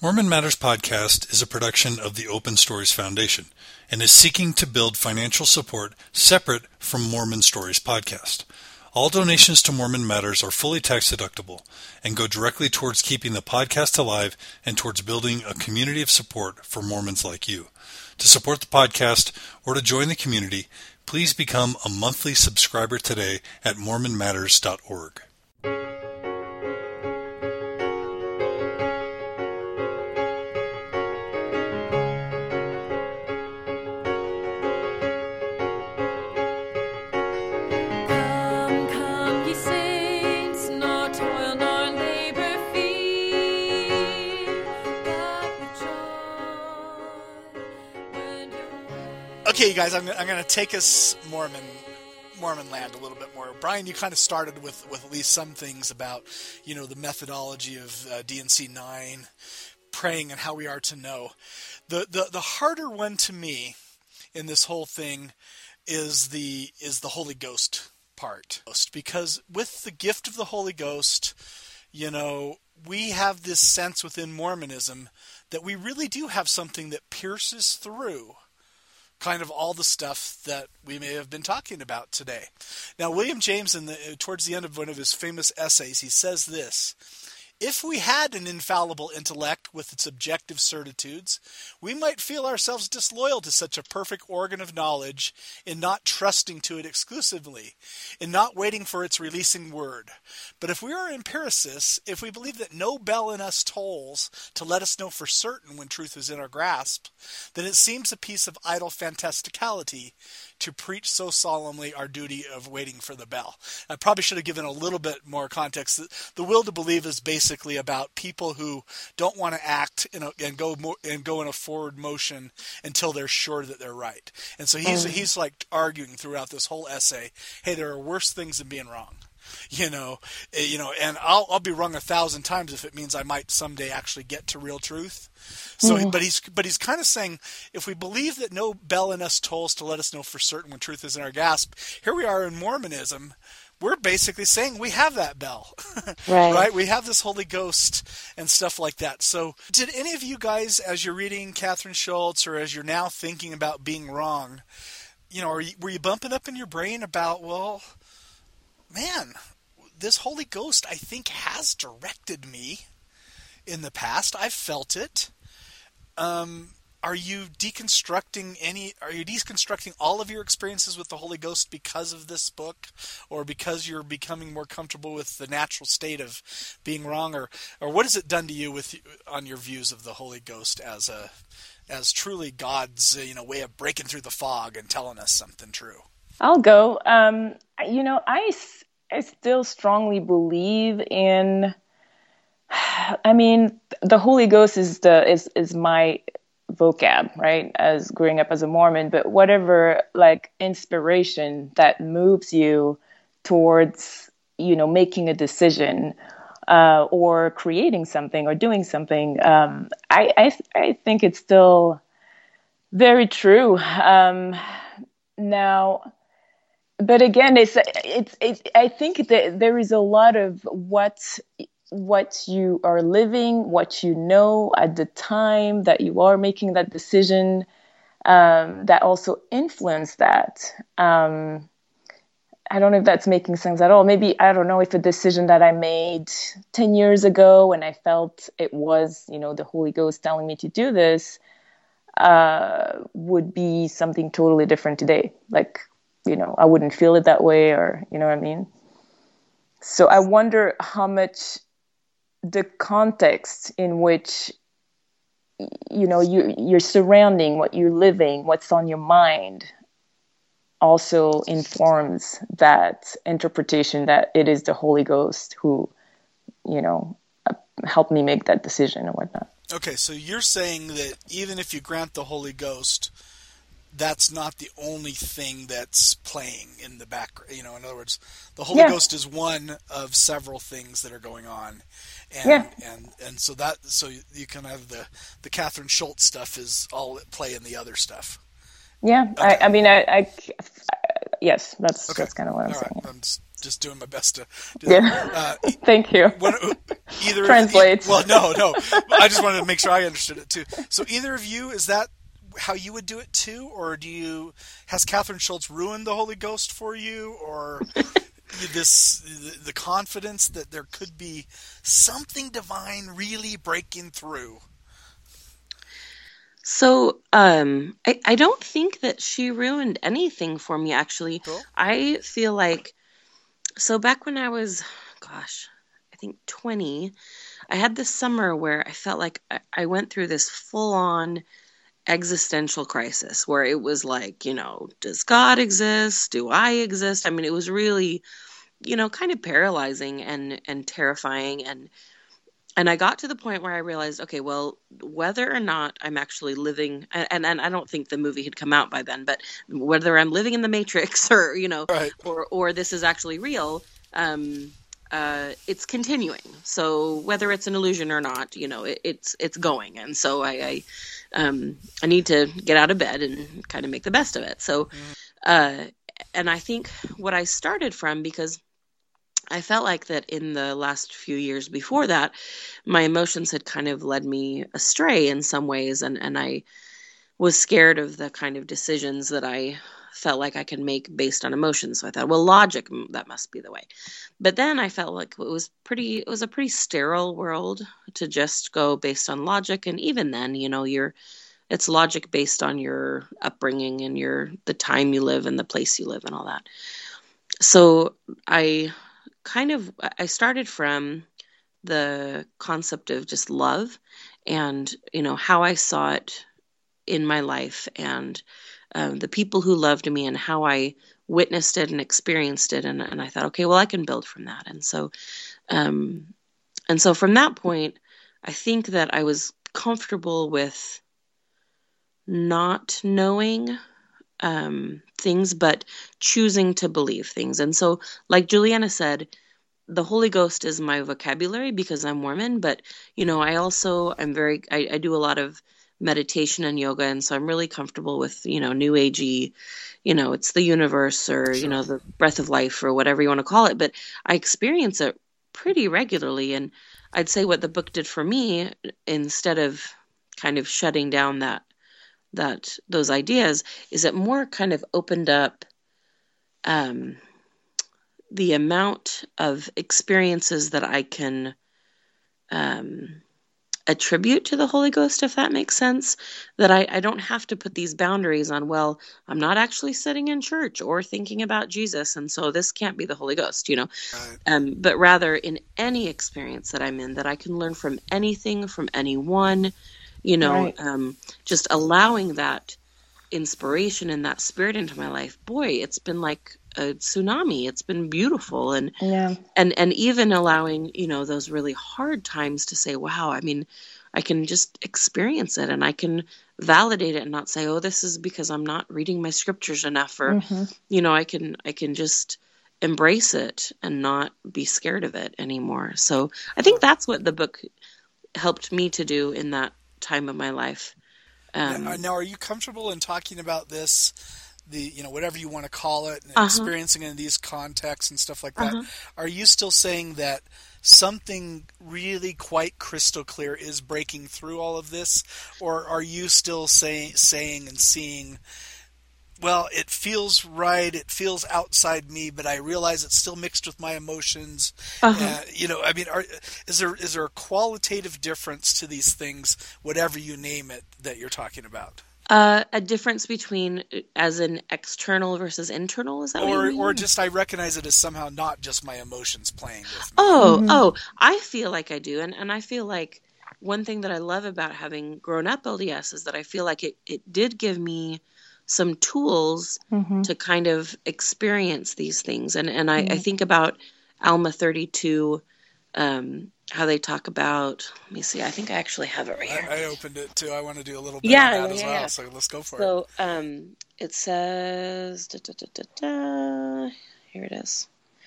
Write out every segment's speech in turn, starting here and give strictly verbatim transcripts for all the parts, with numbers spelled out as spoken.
Mormon Matters Podcast is a production of the Open Stories Foundation and is seeking to build financial support separate from Mormon Stories Podcast. All donations to Mormon Matters are fully tax deductible and go directly towards keeping the podcast alive and towards building a community of support for Mormons like you. To support the podcast or to join the community, please become a monthly subscriber today at mormon matters dot org. Okay, you guys, I'm, I'm going to take us Mormon Mormon land a little bit more. Brian, you kind of started with, with at least some things about, you know, the methodology of uh, D and C nine, praying and how we are to know. The, the the harder one to me in this whole thing is the is the Holy Ghost part. Because with the gift of the Holy Ghost, you know, we have this sense within Mormonism that we really do have something that pierces through kind of all the stuff that we may have been talking about today. Now, William James, in the, towards the end of one of his famous essays, he says this: if we had an infallible intellect with its objective certitudes, we might feel ourselves disloyal to such a perfect organ of knowledge in not trusting to it exclusively, in not waiting for its releasing word. But if we are empiricists, if we believe that no bell in us tolls to let us know for certain when truth is in our grasp, then it seems a piece of idle fantasticality to preach so solemnly our duty of waiting for the bell. I probably should have given a little bit more context. The will to believe is basically about people who don't want to act in a, and go mo- and go in a forward motion until they're sure that they're right. And so he's mm. he's like arguing throughout this whole essay, hey, there are worse things than being wrong. You know, you know, and I'll I'll be wrong a thousand times if it means I might someday actually get to real truth. So, mm-hmm. but he's but he's kind of saying, if we believe that no bell in us tolls to let us know for certain when truth is in our grasp, here we are in Mormonism. We're basically saying we have that bell, right. right? We have this Holy Ghost and stuff like that. So, did any of you guys, as you're reading Catherine Schultz, or as you're now thinking about being wrong, you know, are you, were you bumping up in your brain about, well, man, this Holy Ghost, I think, has directed me in the past. I've felt it. Um, are you deconstructing any, are you deconstructing all of your experiences with the Holy Ghost because of this book, or because you're becoming more comfortable with the natural state of being wrong, or, or what has it done to you with, on your views of the Holy Ghost as a, as truly God's, you know, way of breaking through the fog and telling us something true? I'll go. Um, you know, I, I still strongly believe in, I mean, the Holy Ghost is the is, is my vocab, right, as growing up as a Mormon, but whatever, like, inspiration that moves you towards, you know, making a decision uh, or creating something or doing something, um, I, I, I think it's still very true. Um, now... But again, it's it's, it's I think that there is a lot of what what you are living, what you know at the time that you are making that decision, um, that also influence that. Um, I don't know if that's making sense at all. Maybe, I don't know if a decision that I made ten years ago and I felt it was, you know, the Holy Ghost telling me to do this, uh, would be something totally different today. Like, you know, I wouldn't feel it that way, or, you know what I mean? So I wonder how much the context in which, you know, you, you're surrounding, what you're living, what's on your mind, also informs that interpretation that it is the Holy Ghost who, you know, helped me make that decision or whatnot. Okay, so you're saying that even if you grant the Holy Ghost, that's not the only thing that's playing in the background. You know, in other words, the Holy yeah. Ghost is one of several things that are going on, and yeah. and and so that so you can have the the Catherine Schultz stuff is all at play in the other stuff. Yeah, okay. I, I mean, I, I yes, that's okay. that's kind of what I'm all saying. Right. I'm just just doing my best to do Yeah. that. Uh, Thank you. When, either Translates. E- well, no, no. I just wanted to make sure I understood it too. So either of you, is that how you would do it too, or do you? Has Catherine Schultz ruined the Holy Ghost for you, or this the, the confidence that there could be something divine really breaking through? So, um, I, I don't think that she ruined anything for me, actually. Cool. I feel like, so back when I was, gosh, I think twenty, I had this summer where I felt like I, I went through this full-on existential crisis where it was like, you know, does God exist? Do I exist? I mean, it was really, you know, kind of paralyzing and, and terrifying. And And I got to the point where I realized, okay, well, whether or not I'm actually living, and, and I don't think the movie had come out by then, but whether I'm living in the Matrix or, you know, Right. or, or this is actually real, um, uh, it's continuing. So whether it's an illusion or not, you know, it, it's, it's going. And so I, I, um, I need to get out of bed and kind of make the best of it. So, uh, and I think what I started from, because I felt like that in the last few years before that, my emotions had kind of led me astray in some ways. And, and I was scared of the kind of decisions that I felt like I could make based on emotions. So I thought, well, logic, that must be the way. But then I felt like it was pretty, it was a pretty sterile world to just go based on logic. And even then, you know, you're, it's logic based on your upbringing and your, the time you live and the place you live and all that. So I kind of, I started from the concept of just love and, you know, how I saw it in my life and um, the people who loved me and how I witnessed it and experienced it. And, and I thought, okay, well, I can build from that. And so, um, and so from that point, I think that I was comfortable with not knowing um, things, but choosing to believe things. And so, like Juliana said, the Holy Ghost is my vocabulary because I'm Mormon, but, you know, I also, I'm very, I, I do a lot of meditation and yoga. And so I'm really comfortable with, you know, new agey, you know, it's the universe or, sure. you know, the breath of life or whatever you want to call it. But I experience it pretty regularly. And I'd say what the book did for me, instead of kind of shutting down that, that those ideas, is it more kind of opened up, um, the amount of experiences that I can um, attribute to the Holy Ghost, if that makes sense, that I, I don't have to put these boundaries on, well, I'm not actually sitting in church or thinking about Jesus, and so this can't be the Holy Ghost, you know, Right. um, but rather in any experience that I'm in, that I can learn from anything, from anyone, you know, Right. um, just allowing that inspiration and that spirit into my life. Boy, it's been like a tsunami. It's been beautiful. And, Yeah. and, and even allowing, you know, those really hard times to say, wow, I mean, I can just experience it and I can validate it and not say, oh, this is because I'm not reading my scriptures enough, or, Mm-hmm. you know, I can, I can just embrace it and not be scared of it anymore. So I think that's what the book helped me to do in that time of my life. Um, now, now, are you comfortable in talking about this, the, you know, whatever you want to call it, and Uh-huh. experiencing in these contexts and stuff like that? Uh-huh. Are you still saying that something really quite crystal clear is breaking through all of this? Or are you still say, saying and seeing, well, it feels right, it feels outside me, but I realize it's still mixed with my emotions. Uh-huh. Uh, you know, I mean, are, is there is there a qualitative difference to these things, whatever you name it, that you're talking about? Uh, a difference between as an external versus internal, is that what Or you mean? or just I recognize it as somehow not just my emotions playing with me. Oh, Mhm. oh, I feel like I do. And, and I feel like one thing that I love about having grown up L D S is that I feel like it, it did give me some tools Mm-hmm. to kind of experience these things. And, and I, Mhm. I think about Alma thirty-two, um, how they talk about, let me see, I think I actually have it right here. I, I opened it too. I want to do a little bit Yeah, on that yeah, as yeah, well. yeah. So let's go for it. So um, it says, da, da, da, da, da, here it is.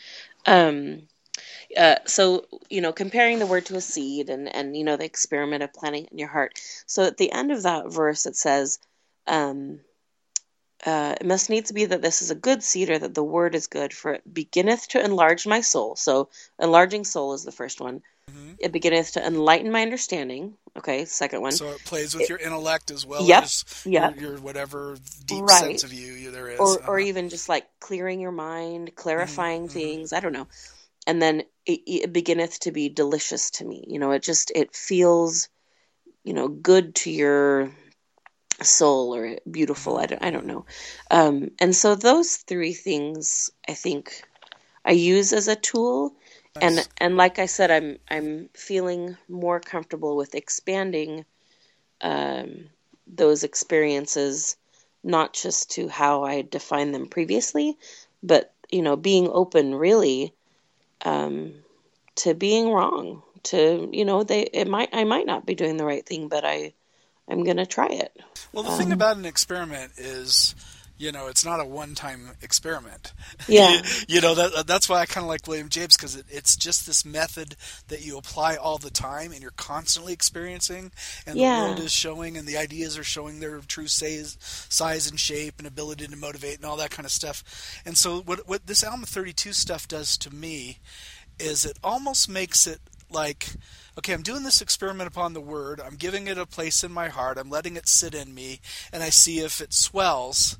Um, uh, so, you know, comparing the word to a seed and, and, you know, the experiment of planting it in your heart. So at the end of that verse, it says, um, uh, it must needs be that this is a good seed, or that the word is good, for it beginneth to enlarge my soul. So enlarging soul is the first one. Mm-hmm. It beginneth to enlighten my understanding. Okay, second one. So it plays with it, your intellect as well yep, as yep. your, your whatever deep right. sense of you there is. Or, uh-huh. or even just like clearing your mind, clarifying mm-hmm. things. I don't know. And then it, it beginneth to be delicious to me. You know, it just, it feels, you know, good to your soul, or beautiful. I don't, I don't know. Um, and so those three things, I think, I use as a tool. Nice. And and like I said, I'm I'm feeling more comfortable with expanding um, those experiences, not just to how I defined them previously, but you know, being open really um, to being wrong. To you know, they it might I might not be doing the right thing, but I I'm gonna try it. Well, the um, thing about an experiment is, you know, it's not a one-time experiment. Yeah. you know, that that's why I kind of like William James, because it, it's just this method that you apply all the time, and you're constantly experiencing, and yeah. the world is showing, and the ideas are showing their true size, size and shape, and ability to motivate, and all that kind of stuff. And so, what what this Alma thirty-two stuff does to me is it almost makes it like, okay, I'm doing this experiment upon the Word. I'm giving it a place in my heart. I'm letting it sit in me, and I see if it swells.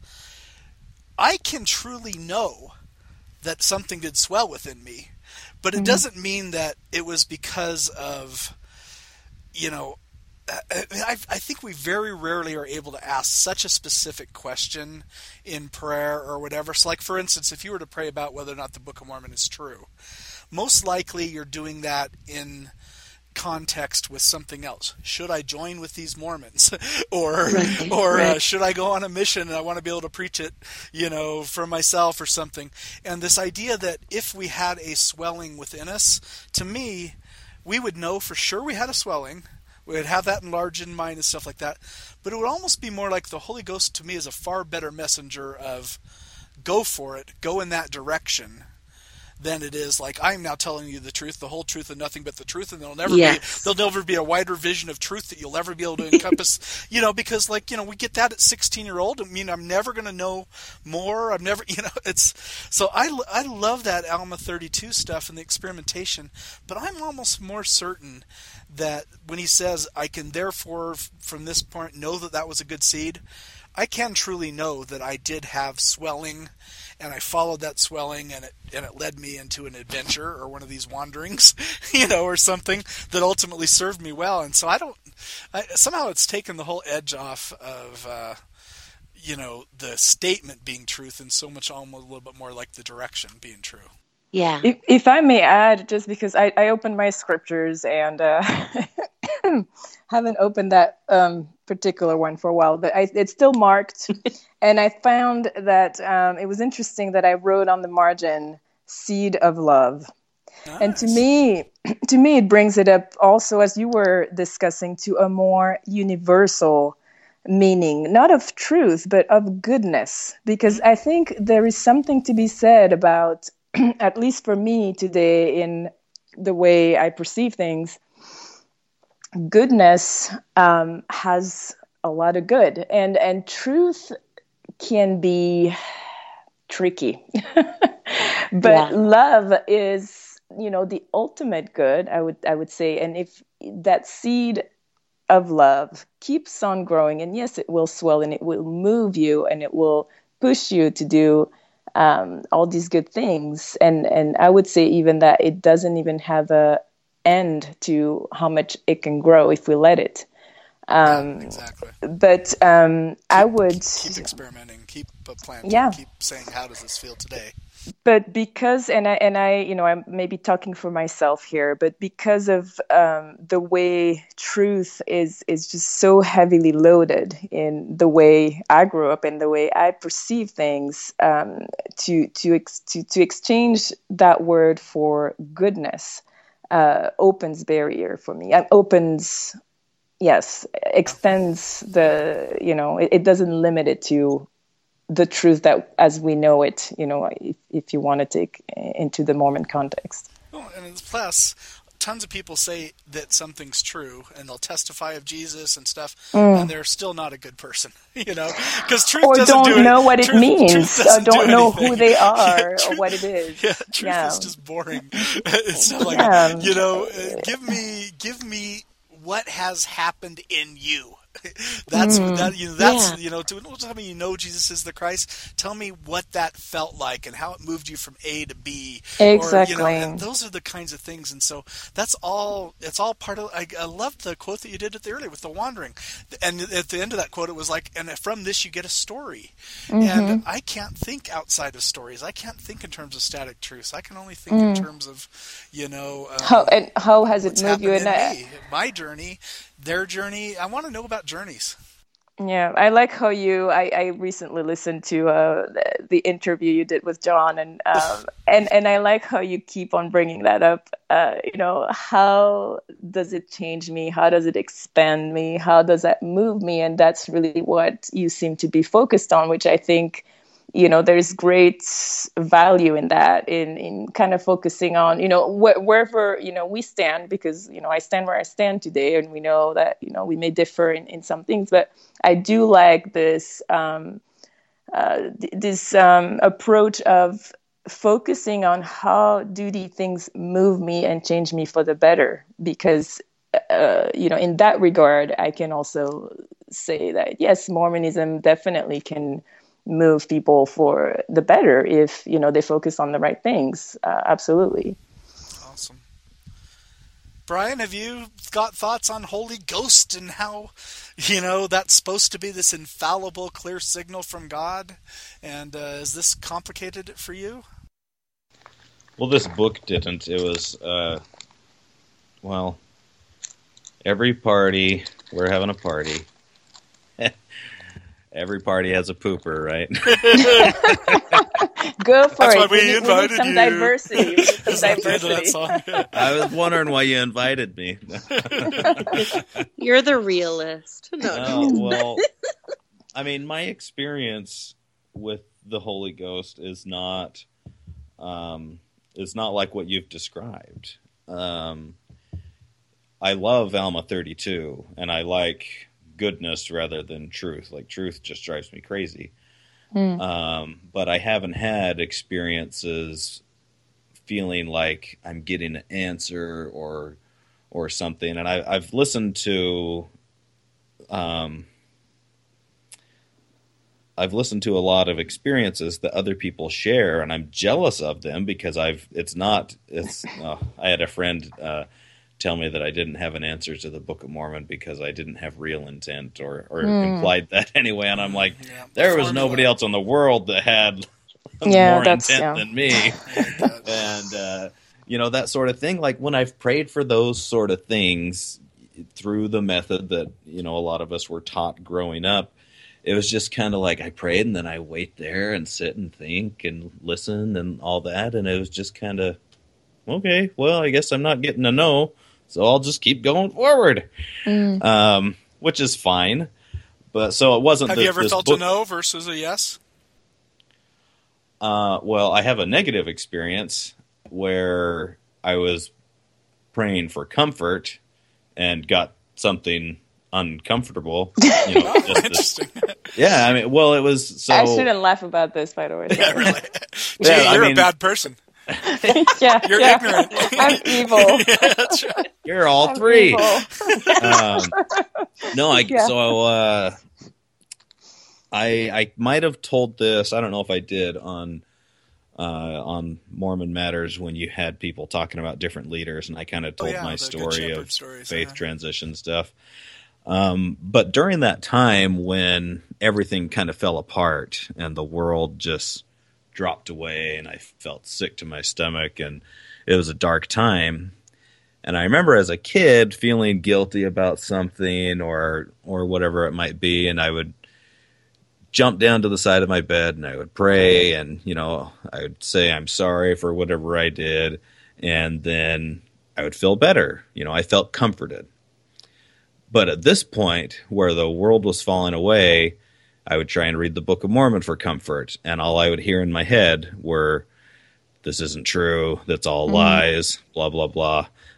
I can truly know that something did swell within me, but it mm-hmm. doesn't mean that it was because of, you know, I, I think we very rarely are able to ask such a specific question in prayer or whatever. So, like, for instance, if you were to pray about whether or not the Book of Mormon is true, most likely you're doing that in context with something else. Should I join with these Mormons, or right, or right. Uh, should I go on a mission and I want to be able to preach it, you know, for myself or something? And this idea that if we had a swelling within us, to me, we would know for sure we had a swelling. We would have that enlarged in mind and stuff like that. But it would almost be more like the Holy Ghost to me is a far better messenger of go for it, go in that direction, than it is like, I'm now telling you the truth, the whole truth, and nothing but the truth, and there'll never yes. be there'll never be a wider vision of truth that you'll ever be able to encompass. You know, because like, you know, we get that at sixteen year old. I mean, I'm never going to know more. I'm never, you know, it's so I, I love that Alma thirty-two stuff and the experimentation, but I'm almost more certain that when he says, I can therefore from this point know that that was a good seed, I can truly know that I did have swelling, and I followed that swelling, and it and it led me into an adventure or one of these wanderings, you know, or something that ultimately served me well. And so I don't, I, somehow it's taken the whole edge off of, uh, you know, the statement being truth, and so much almost a little bit more like the direction being true. Yeah. If, if I may add, just because I, I opened my scriptures and uh, haven't opened that um, particular one for a while, but I, it's still marked. And I found that um, it was interesting that I wrote on the margin, seed of love. Nice. And to me, to me, it brings it up also, as you were discussing, to a more universal meaning, not of truth, but of goodness. Because I think there is something to be said about, at least for me today, in the way I perceive things, goodness um, has a lot of good, and and truth can be tricky. But yeah. Love is, you know, the ultimate good, I would I would say. And if that seed of love keeps on growing, and yes, it will swell, and it will move you, and it will push you to do Um, all these good things, and and I would say even that it doesn't even have a end to how much it can grow if we let it. Um, yeah, exactly. But um, keep, I would keep experimenting, keep planting, yeah. keep saying, how does this feel today? But because, and I, and I, you know, I'm maybe talking for myself here, but because of um, the way truth is is just so heavily loaded in the way I grew up and the way I perceive things, um, to to ex- to to exchange that word for goodness uh, opens barrier for me. It opens, yes, extends the, you know, it, it doesn't limit it to the truth that as we know it, you know, if, if you want to take into the Mormon context. Well, and plus, tons of people say that something's true, and they'll testify of Jesus and stuff, Mm. and they're still not a good person, you know, because truth or doesn't don't do know it. what it truth, means, truth or doesn't don't do know anything. who they are, Yeah, or truth, what it is. yeah, truth Yeah. is just boring. It's not like, Yeah. you know, uh, give me, give me what has happened in you. That's Mm. that you know that's Yeah. you know to don't tell me you know Jesus is the Christ. Tell me what that felt like and how it moved you from A to B. Exactly. Or, you know, and those are the kinds of things, and so that's all. It's all part of. I, I loved the quote that you did at the earlier with the wandering, and at the end of that quote, it was like, "And from this you get a story." Mm-hmm. And I can't think outside of stories. I can't think in terms of static truths. I can only think Mm. in terms of, you know, um, How and how has it what's moved you? happened And in I, me, my journey, their journey. I want to know about journeys. yeah, I like how you. I, I recently listened to uh, the, the interview you did with John, and um, and and I like how you keep on bringing that up. Uh, you know, how does it change me? How does it expand me? How does that move me? And that's really what you seem to be focused on, which I think, you know, there's great value in that, in in kind of focusing on, you know, wh- wherever, you know, we stand, because, you know, I stand where I stand today, and we know that, you know, we may differ in, in some things, but I do like this um, uh, th- this um, approach of focusing on how do these things move me and change me for the better, because uh, you know, in that regard, I can also say that yes, Mormonism definitely can move people for the better if, you know, they focus on the right things. Uh, absolutely. Awesome. Brian, have you got thoughts on Holy Ghost and how, you know, that's supposed to be this infallible, clear signal from God? And uh, is this complicated for you? Well, this book didn't. It was, uh, well, every party, we're having a party. Every party has a pooper, right? Go for That's it. why we need, we invited need some you. diversity. We need some Is that the end of that diversity. song? Yeah. I was wondering why you invited me. You're the realist. No, Oh, well, I mean, my experience with the Holy Ghost is not, um, is not like what you've described. Um, I love Alma thirty-two, and I like goodness rather than truth. Like, truth just drives me crazy. Mm. Um, but I haven't had experiences feeling like I'm getting an answer or or something. And I, I've listened to, um, I've listened to a lot of experiences that other people share, and I'm jealous of them because I've. It's not. It's. Uh, I had a friend uh, tell me that I didn't have an answer to the Book of Mormon because I didn't have real intent, or or Mm. implied that anyway. And I'm like, Yeah. there was Formula. nobody else in the world that had Yeah, more that's- intent yeah. than me. And uh, you know, that sort of thing. Like when I've prayed for those sort of things through the method that, you know, a lot of us were taught growing up, it was just kind of like I prayed and then I wait there and sit and think and listen and all that, and it was just kind of, okay, well, I guess I'm not getting a no, so I'll just keep going forward, Mm. um, which is fine. But so it wasn't. Have the, you ever this felt book, a no versus a yes? Uh, well, I have a negative experience where I was praying for comfort and got something uncomfortable. You know, Oh, just this- interesting. yeah, I mean, well, it was so. I shouldn't laugh about this, by the way. Yeah, really. Yeah, Gee, I you're mean- a bad person. yeah, You're yeah. ignorant. I'm evil. Yeah, that's right. You're all I'm three. evil. um, no, I Yeah. so uh, I I might have told this. I don't know if I did on uh, on Mormon Matters when you had people talking about different leaders, and I kind of Oh, told yeah, my the Good story Shepherd of stories, faith uh-huh. transition stuff. Um, but during that time when everything kind of fell apart and the world just dropped away, and I felt sick to my stomach, and it was a dark time. And I remember as a kid feeling guilty about something or or whatever it might be, and I would jump down to the side of my bed and I would pray, and you know, I would say I'm sorry for whatever I did, and then I would feel better. You know, I felt comforted. But at this point, where the world was falling away, I would try and read the Book of Mormon for comfort, and all I would hear in my head were, "This isn't true. That's all lies." Blah blah blah.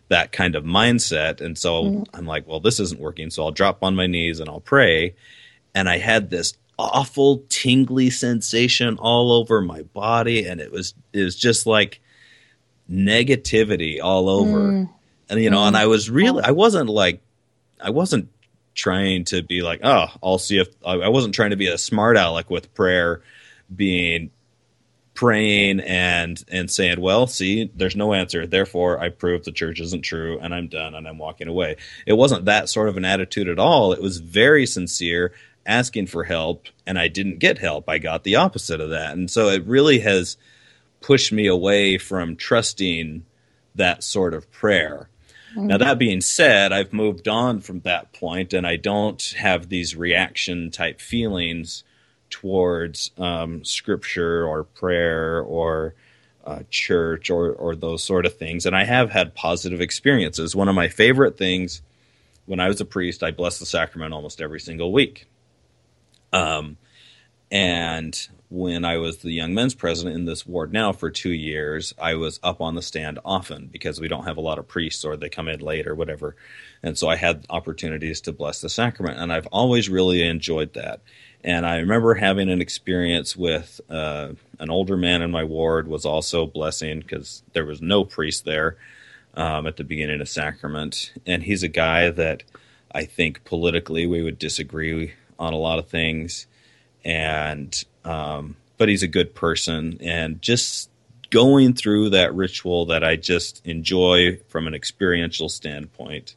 that kind of mindset. And so mm-hmm. I'm like, well, this isn't working. So I'll drop on my knees and I'll pray. And I had this awful tingly sensation all over my body. And it was, it was just like negativity all over. Mm. And, you know, mm. and I was really, I wasn't like, I wasn't trying to be like, oh, I'll see if, I wasn't trying to be a smart aleck with prayer, being praying and and saying, well, see, there's no answer, therefore I prove the church isn't true and I'm done and I'm walking away. It wasn't that sort of an attitude at all. It was very sincere, asking for help, and I didn't get help. I got the opposite of that. And so it really has pushed me away from trusting that sort of prayer. Mm-hmm. Now, that being said, I've moved on from that point, and I don't have these reaction type feelings towards um, scripture or prayer or uh, church or, or those sort of things. And I have had positive experiences. One of my favorite things, when I was a priest, I blessed the sacrament almost every single week. Um, and when I was the young men's president in this ward now for two years, I was up on the stand often because we don't have a lot of priests or they come in late or whatever. And so I had opportunities to bless the sacrament, and I've always really enjoyed that. And I remember having an experience with uh, an older man in my ward was also blessing because there was no priest there um, at the beginning of sacrament. And he's a guy that I think politically we would disagree on a lot of things. And um, but he's a good person. And just going through that ritual that I just enjoy from an experiential standpoint,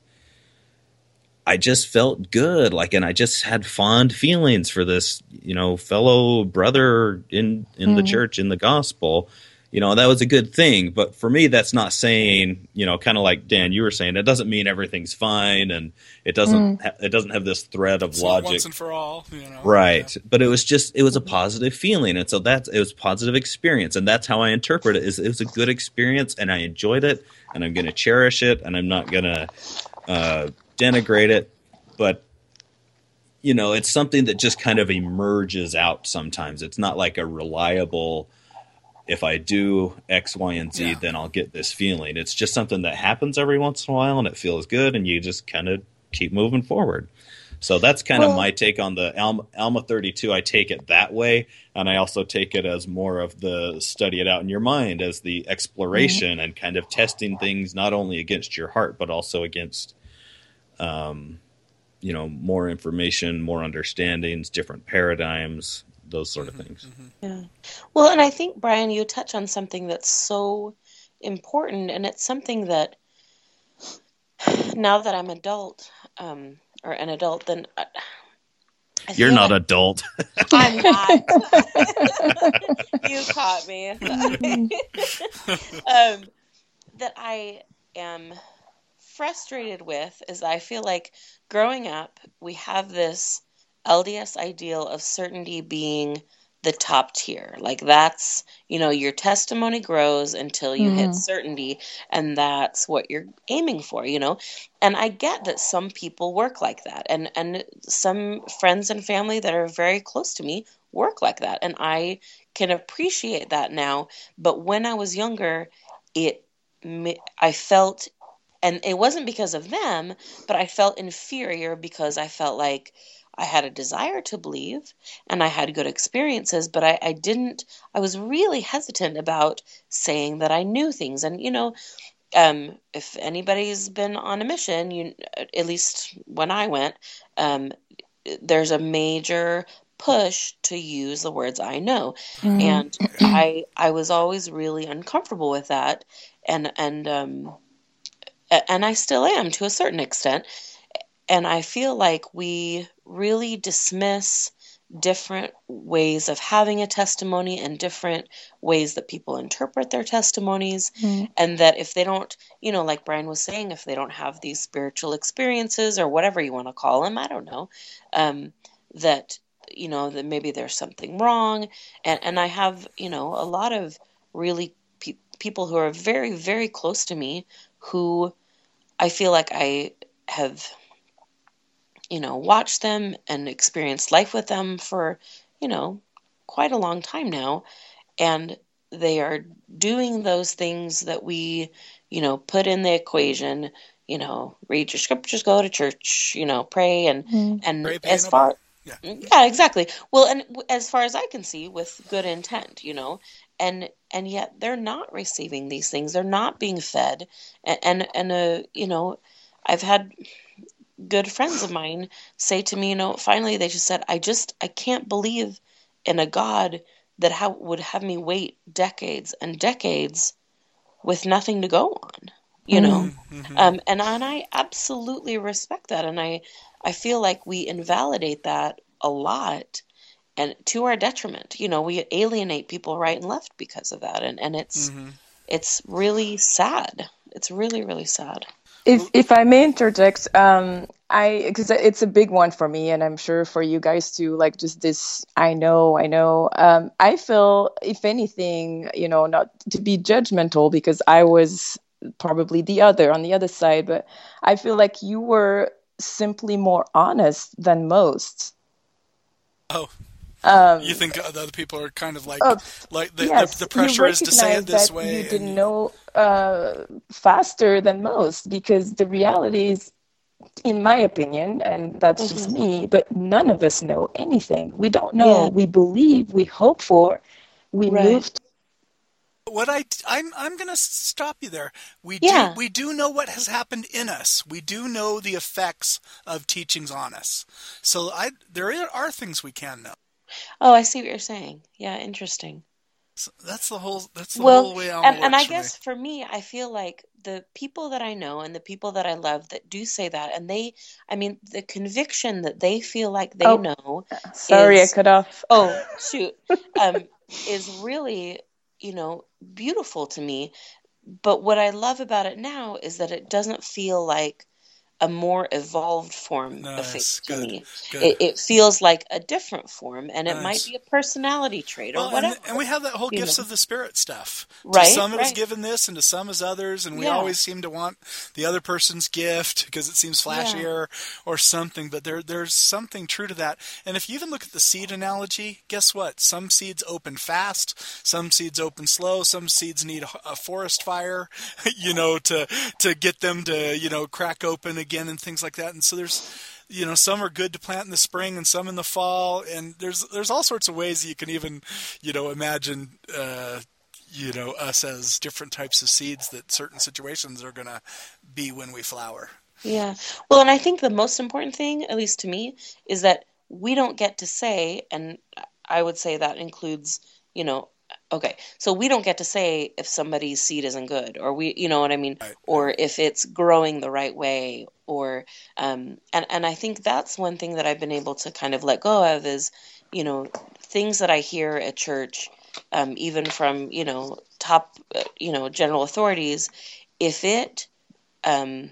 I just felt good, like, and I just had fond feelings for this, you know, fellow brother in, in mm. the church, in the gospel. You know, that was a good thing. But for me, that's not saying, you know, kind of like Dan, you were saying, it doesn't mean everything's fine, and it doesn't, mm. ha- it doesn't have this thread of it's logic. Once and for all, you know. Right. Yeah. But it was just, it was a positive feeling. And so that's, it was a positive experience. And that's how I interpret it, is it was a good experience, and I enjoyed it, and I'm going to cherish it, and I'm not going to, uh, denigrate it, but you know, it's something that just kind of emerges out sometimes. It's not like a reliable, if I do X, Y, and Z, yeah. then I'll get this feeling. It's just something that happens every once in a while, and it feels good, and you just kind of keep moving forward. So that's kind well, of my take on the Alma, Alma thirty-two. I take it that way, and I also take it as more of the study it out in your mind, as the exploration mm-hmm. and kind of testing things not only against your heart, but also against Um, you know, more information, more understandings, different paradigms, those sort of things. Mm-hmm. Yeah. Well, and I think, Brian, you touch on something that's so important, and it's something that now that I'm adult, um, or an adult, then I, I you're not like, adult. I'm not. You caught me. um, that I am frustrated with is I feel like growing up, we have this L D S ideal of certainty being the top tier. Like that's, you know, your testimony grows until you mm. hit certainty, and that's what you're aiming for, you know? And I get that some people work like that, and, and some friends and family that are very close to me work like that. And I can appreciate that now. But when I was younger, it, I felt, and it wasn't because of them, but I felt inferior because I felt like I had a desire to believe and I had good experiences, but I, I didn't, I was really hesitant about saying that I knew things. And, you know, um, if anybody's been on a mission, you, at least when I went, um, there's a major push to use the words I know. Mm-hmm. And I, I was always really uncomfortable with that. And, and, um, and I still am to a certain extent. And I feel like we really dismiss different ways of having a testimony and different ways that people interpret their testimonies. Mm-hmm. And that if they don't, you know, like Brian was saying, if they don't have these spiritual experiences or whatever you want to call them, I don't know, um, that, you know, that maybe there's something wrong. And, and I have, you know, a lot of really pe- people who are very, very close to me who I feel like I have, you know, watched them and experienced life with them for, you know, quite a long time now. And they are doing those things that we, you know, put in the equation, you know, read your scriptures, go to church, you know, pray, and Mm-hmm. and Pray, pay as no far bill. Yeah. yeah, exactly. Well, and w- as far as I can see, with good intent, you know, and and yet they're not receiving these things. They're not being fed, and and, and uh, you know, I've had good friends of mine say to me, you know, finally they just said, I just I can't believe in a God that ha- would have me wait decades and decades with nothing to go on, you know. Mm-hmm. Um, and and I absolutely respect that, and I I feel like we invalidate that a lot, and to our detriment. You know, we alienate people right and left because of that, and and it's Mm-hmm. it's really sad. It's really really sad. If if I may interject, um, I because it's a big one for me, and I'm sure for you guys too. Like just this, I know, I know. Um, I feel, if anything, you know, not to be judgmental because I was probably the other on the other side, but I feel like you were simply more honest than most. Oh, Um, you think the other people are kind of like, uh, like the, yes, the, the pressure you is to say it recognize this that way. you and didn't you- know uh, faster than most because the reality is, in my opinion, and that's just me, but none of us know anything. We don't know. Yeah, We believe, we hope for, we right. move. To, What I I'm I'm going to stop you there. We do Yeah. we do know what has happened in us. We do know the effects of teachings on us. So I there are things we can know. Oh, I see what you're saying. Yeah, interesting. So that's the whole that's the Well, whole way Alma and, and works I for guess for me, I feel like the people that I know and the people that I love that do say that, and they, I mean, the conviction that they feel like they oh, know sorry, I is, cut off. oh, shoot, um, is really, you know, beautiful to me. But what I love about it now is that it doesn't feel like a more evolved form of faith Nice. to Good. me. Good. It, it feels like a different form, and it might Nice. be a personality trait or Well, and, whatever. and we have that whole you gifts know. of the Spirit stuff. To Right, some it is right. given this, and to some is others, and we Yeah. always seem to want the other person's gift because it seems flashier or something. But there, there's something true to that. And if you even look at the seed analogy, guess what? Some seeds open fast, some seeds open slow, some seeds need a forest fire, you know, to to get them to you know crack open again and things like that. And so there's you know, some are good to plant in the spring and some in the fall, and there's there's all sorts of ways you can even, you know, imagine, uh, you know, us as different types of seeds that certain situations are going to be when we flower. Yeah. Well, and I think the most important thing, at least to me, is that we don't get to say, and I would say that includes, you know, okay, so we don't get to say if somebody's seed isn't good, or we, you know what I mean, Right. or if it's growing the right way, or, um, and, and I think that's one thing that I've been able to kind of let go of is, you know, things that I hear at church, um, even from, you know, top, uh, you know, general authorities, if it, um,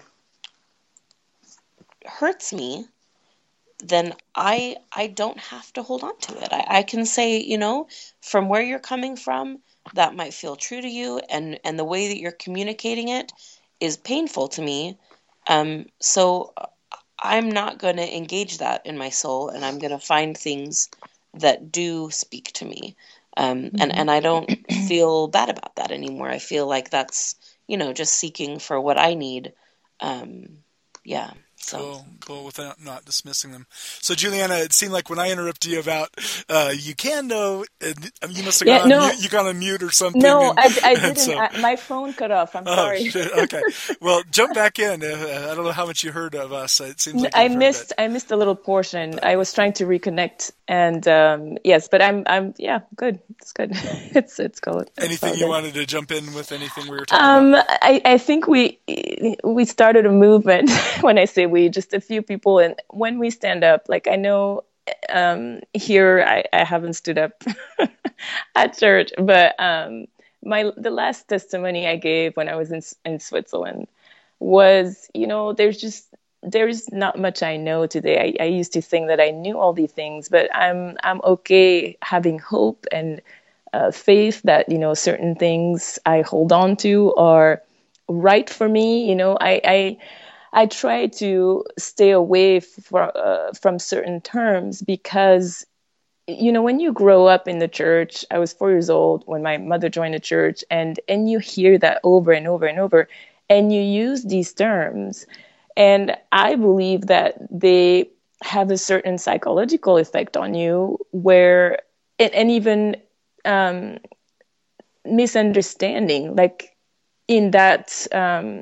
hurts me, then I I don't have to hold on to it. I, I can say, you know, from where you're coming from, that might feel true to you, and and the way that you're communicating it is painful to me. Um, so I'm not going to engage that in my soul, and I'm going to find things that do speak to me. Um, and and I don't feel bad about that anymore. I feel like that's, you know, just seeking for what I need. Um, yeah. So. Cool, cool, without not dismissing them. So, Juliana, it seemed like when I interrupted you about uh, you can know, and you must have Yeah, gone no. on mute, you got on mute or something. No, and, I, I and didn't. so- I, my phone cut off. I'm Oh, sorry. shit. Okay. Well, jump back in. Uh, I don't know how much you heard of us. It seems like I you've heard missed. of it. I missed a little portion. I was trying to reconnect, and um, yes, but I'm. I'm. Yeah, good. It's good. it's. It's good. It's Anything all you good. wanted to jump in with? Anything we were talking about? Um, I, I think we we started a movement. When I say we, just a few people, and when we stand up, like I know um, here, I, I haven't stood up at church, but um, my the last testimony I gave when I was in in Switzerland was, you know, there's just there's not much I know today. I, I used to think that I knew all these things, but I'm I'm okay having hope and uh, faith that, you know, certain things I hold on to are right for me. You know, I I, I try to stay away from uh, from certain terms because you know, when you grow up in the church, I was four years old when my mother joined the church, and and you hear that over and over and over, and you use these terms, and I believe that they have a certain psychological effect on you, where and, and even um, misunderstanding, like in that. Um,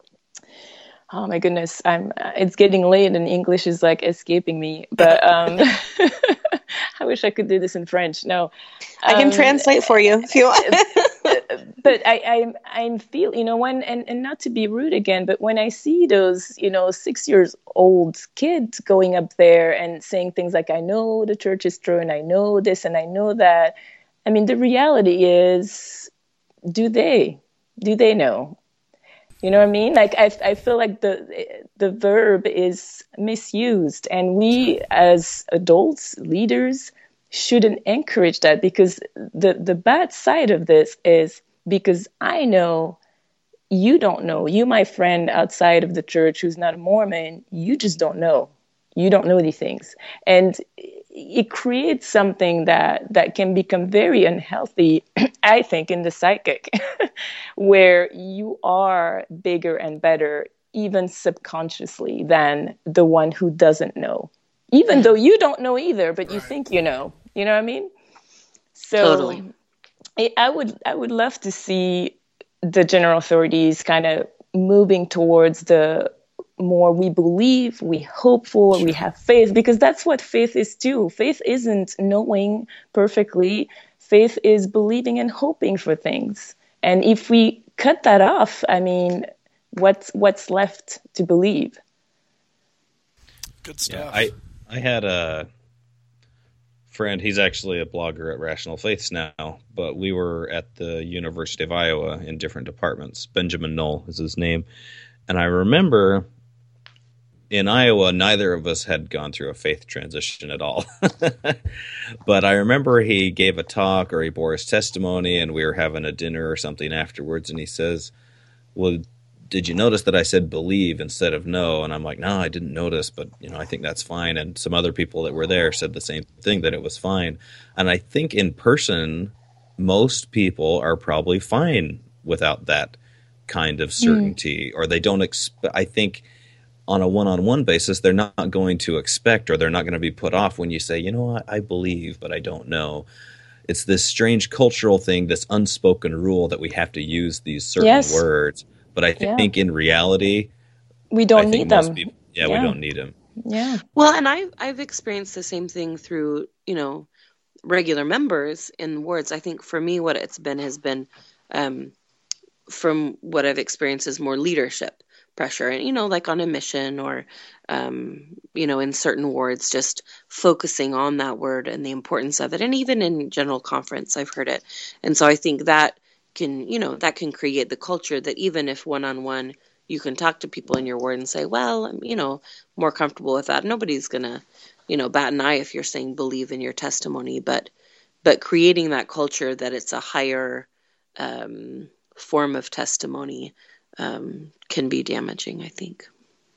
Oh my goodness, I'm. It's getting late, and English is like escaping me. But um, I wish I could do this in French. No, I can um, translate for you if you want. but I, I'm, I'm feel, you know, when and, and not to be rude again, but when I see those, you know, six years old kids going up there and saying things like, "I know the church is true, and I know this, and I know that." I mean, the reality is, do they? Do they know? You know what I mean? Like, I, I feel like the the verb is misused, and we as adults, leaders, shouldn't encourage that, because the, the bad side of this is, because I know you don't know. You, my friend outside of the church who's not a Mormon, you just don't know. You don't know these things. And it creates something that, that can become very unhealthy, I think, in the psychic, where you are bigger and better, even subconsciously, than the one who doesn't know, even though you don't know either, but you Right. think you know. You know what I mean? So Totally. I I would I would love to see the general authorities kind of moving towards the more we believe, we hope for, we have faith, because that's what faith is too. Faith isn't knowing perfectly. Faith is believing and hoping for things. And if we cut that off, I mean, what's what's left to believe? Good stuff. Yeah, I I had a friend. He's actually a blogger at Rational Faiths now, but we were at the University of Iowa in different departments. Benjamin Knoll is his name, and I remember in Iowa, neither of us had gone through a faith transition at all. But I remember he gave a talk, or he bore his testimony, and we were having a dinner or something afterwards, and he says, "Well, did you notice that I said believe instead of no?" And I'm like, "No, I didn't notice, but you know, I think that's fine." And some other people that were there said the same thing, that it was fine. And I think in person, most people are probably fine without that kind of certainty, mm. or they don't expect. I think on a one-on-one basis, they're not going to expect, or they're not going to be put off when you say, "You know, I, I believe, but I don't know." It's this strange cultural thing, this unspoken rule that we have to use these certain Yes. words. But I Yeah. think in reality, We don't I think need most them. people, yeah, Yeah. we don't need them. Yeah. Well, and I've I've experienced the same thing through, you know, regular members in wards. I think for me, what it's been has been, um, from what I've experienced, is more leadership pressure, and you know, like on a mission, or um, you know, in certain wards, just focusing on that word and the importance of it, and even in general conference, I've heard it, and so I think that can, you know, that can create the culture that even if one on one, you can talk to people in your ward and say, "Well, I'm, you know, more comfortable with that." Nobody's gonna, you know, bat an eye if you're saying believe in your testimony, but but creating that culture that it's a higher um, form of testimony um, can be damaging, I think.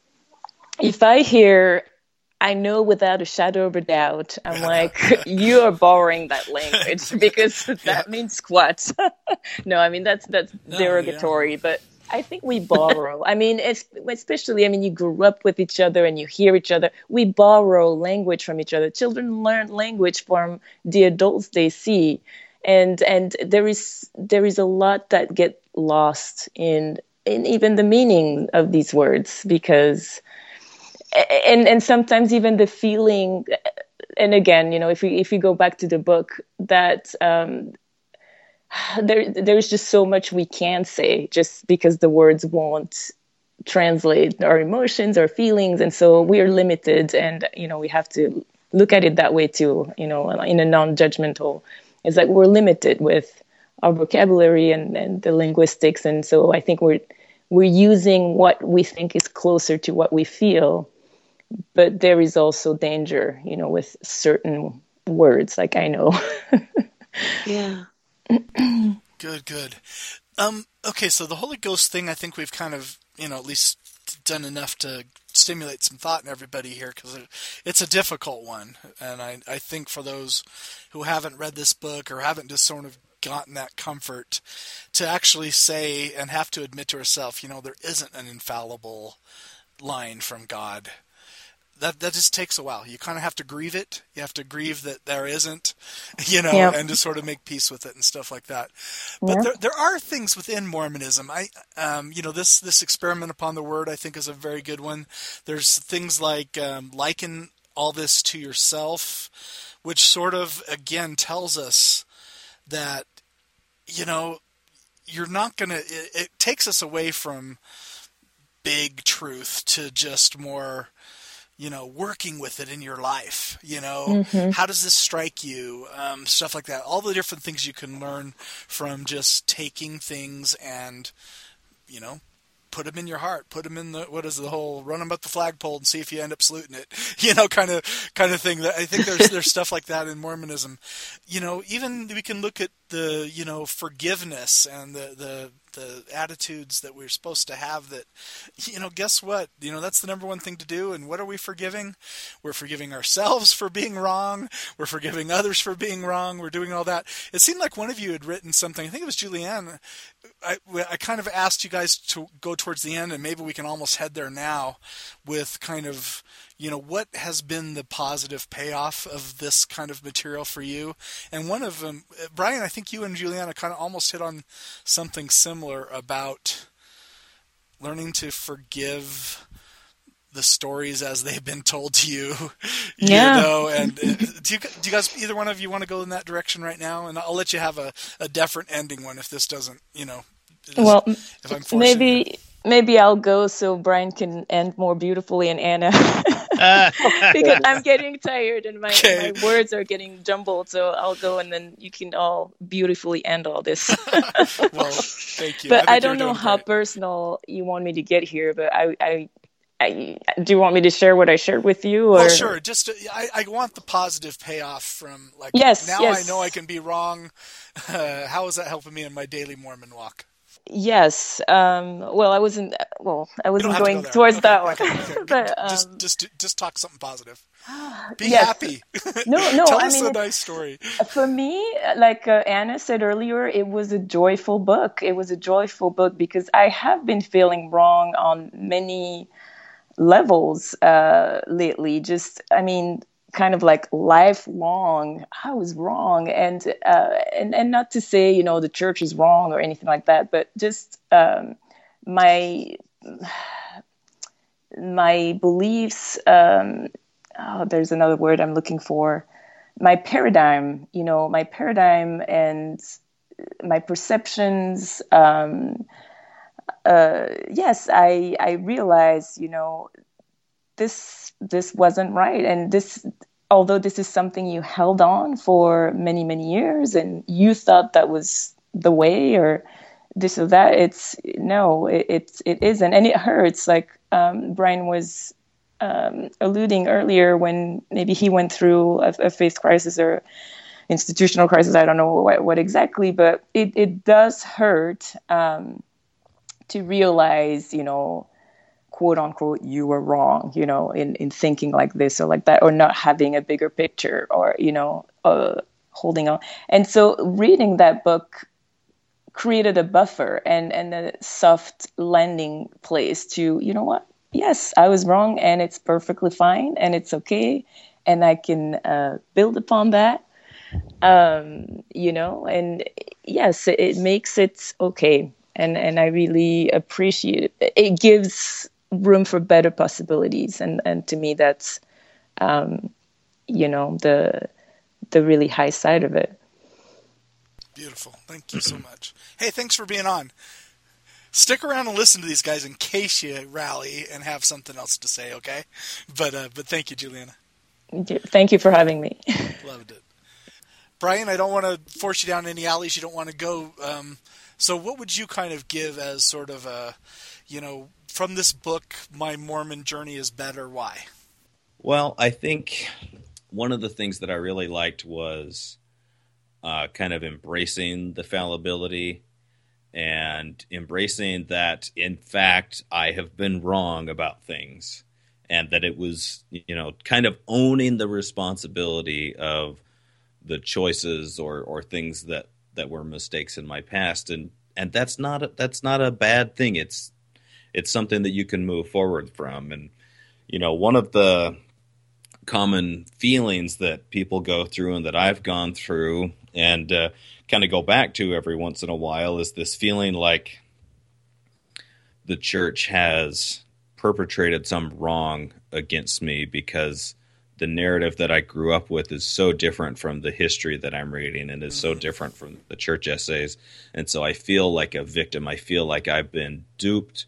If I hear, "I know without a shadow of a doubt," I'm like, you are borrowing that language, because that Yeah. means what? No, I mean, that's that's No, derogatory, but I think we borrow. I mean, it's, especially, I mean, you grew up with each other and you hear each other. We borrow language from each other. Children learn language from the adults they see. And and there is there is a lot that get lost in in even the meaning of these words, because and and sometimes even the feeling. And again, you know, if we if we go back to the book, that um, there there's just so much we can say, just because the words won't translate our emotions or feelings, and so we are limited, and you know, we have to look at it that way too. You know, in a non-judgmental. It's like we're limited with our vocabulary and, and the linguistics, and so I think we're we're using what we think is closer to what we feel, but there is also danger, you know, with certain words, like "I know." Yeah. Good, good. Um, okay, so the Holy Ghost thing, I think we've kind of, you know, at least done enough to stimulate some thought in everybody here, because it, it's a difficult one. And I, I think for those who haven't read this book or haven't just sort of gotten that comfort to actually say and have to admit to herself, you know, there isn't an infallible line from God. That that just takes a while. You kind of have to grieve it. You have to grieve that there isn't, you know, yep. and to sort of make peace with it and stuff like that. But yep. there there are things within Mormonism. I, um, you know, this this experiment upon the word I think is a very good one. There's things like um, liken all this to yourself, which sort of again tells us that, you know, you're not gonna. It, it takes us away from big truth to just more, you know, working with it in your life, you know, mm-hmm. how does this strike you? Um, stuff like that. All the different things you can learn from just taking things and, you know, put them in your heart, put them in the, what is the whole run them up the flagpole and see if you end up saluting it, you know, kind of, kind of thing. That I think there's, there's stuff like that in Mormonism. You know, even we can look at the, you know, forgiveness and the, the, the attitudes that we're supposed to have that, you know, guess what? You know, that's the number one thing to do. And what are we forgiving? We're forgiving ourselves for being wrong. We're forgiving others for being wrong. We're doing all that. It seemed like one of you had written something. I think it was Julianne. I, I kind of asked you guys to go towards the end, and maybe we can almost head there now with kind of, you know, what has been the positive payoff of this kind of material for you? And one of them, Brian, I think you and Juliana kind of almost hit on something similar about learning to forgive the stories as they've been told to you, you yeah. know, and uh, do you, do you guys, either one of you want to go in that direction right now? And I'll let you have a, a different ending one if this doesn't, you know, well, if I'm maybe, you. maybe I'll go so Brian can end more beautifully and Anna, because I'm getting tired and my, okay. my words are getting jumbled. So I'll go and then you can all beautifully end all this. Well, thank you. But I, I don't know how great. personal you want me to get here, but I, I, I, do you want me to share what I shared with you? Or? Well, sure. Just I, I want the positive payoff from, like, yes, now yes. I know I can be wrong. Uh, how is that helping me in my daily Mormon walk? Yes. Um, well, I wasn't. Well, I wasn't going go towards okay, that okay, one. Okay. but, um, just, just, just talk something positive. Be yes. happy. No, no. Tell I us mean, a nice story. For me, like uh, Anna said earlier, it was a joyful book. It was a joyful book because I have been feeling wrong on many levels uh, lately. Just, I mean, kind of like lifelong, I was wrong. And, uh, and, and not to say, you know, the church is wrong or anything like that, but just um, my, my beliefs, um, oh, there's another word I'm looking for, my paradigm, you know, my paradigm and my perceptions, um, Uh, yes, I I realized, you know, this this wasn't right, and this, although this is something you held on for many many years, and you thought that was the way or this or that, it's no, it it, it isn't, and it hurts. Like um, Brian was um, alluding earlier, when maybe he went through a, a faith crisis or institutional crisis. I don't know what, what exactly, but it it does hurt. Um, to realize, you know, quote unquote, you were wrong, you know, in, in thinking like this or like that, or not having a bigger picture, or, you know, uh, holding on. And so reading that book created a buffer and, and a soft landing place to, you know what, yes, I was wrong and it's perfectly fine and it's okay. And I can uh, build upon that, um, you know, and yes, it, it makes it okay. And and I really appreciate it. It gives room for better possibilities, and, and to me that's, um, you know, the the really high side of it. Beautiful. Thank you so much. Hey, thanks for being on. Stick around and listen to these guys in case you rally and have something else to say, okay? But uh, but thank you, Juliana. Thank you for having me. Loved it. Brian, I don't want to force you down any alleys you don't want to go. Um, So what would you kind of give as sort of a, you know, from this book, My Mormon Journey is Better, why? Well, I think one of the things that I really liked was uh, kind of embracing the fallibility and embracing that, in fact, I have been wrong about things. and that it was, you know, kind of owning the responsibility of the choices or, or things that, that were mistakes in my past. And, and that's not, a, that's not a bad thing. It's, it's something that you can move forward from. And, you know, one of the common feelings that people go through and that I've gone through and uh, kind of go back to every once in a while is this feeling like the church has perpetrated some wrong against me because the narrative that I grew up with is so different from the history that I'm reading and is so different from the church essays. And so I feel like a victim. I feel like I've been duped.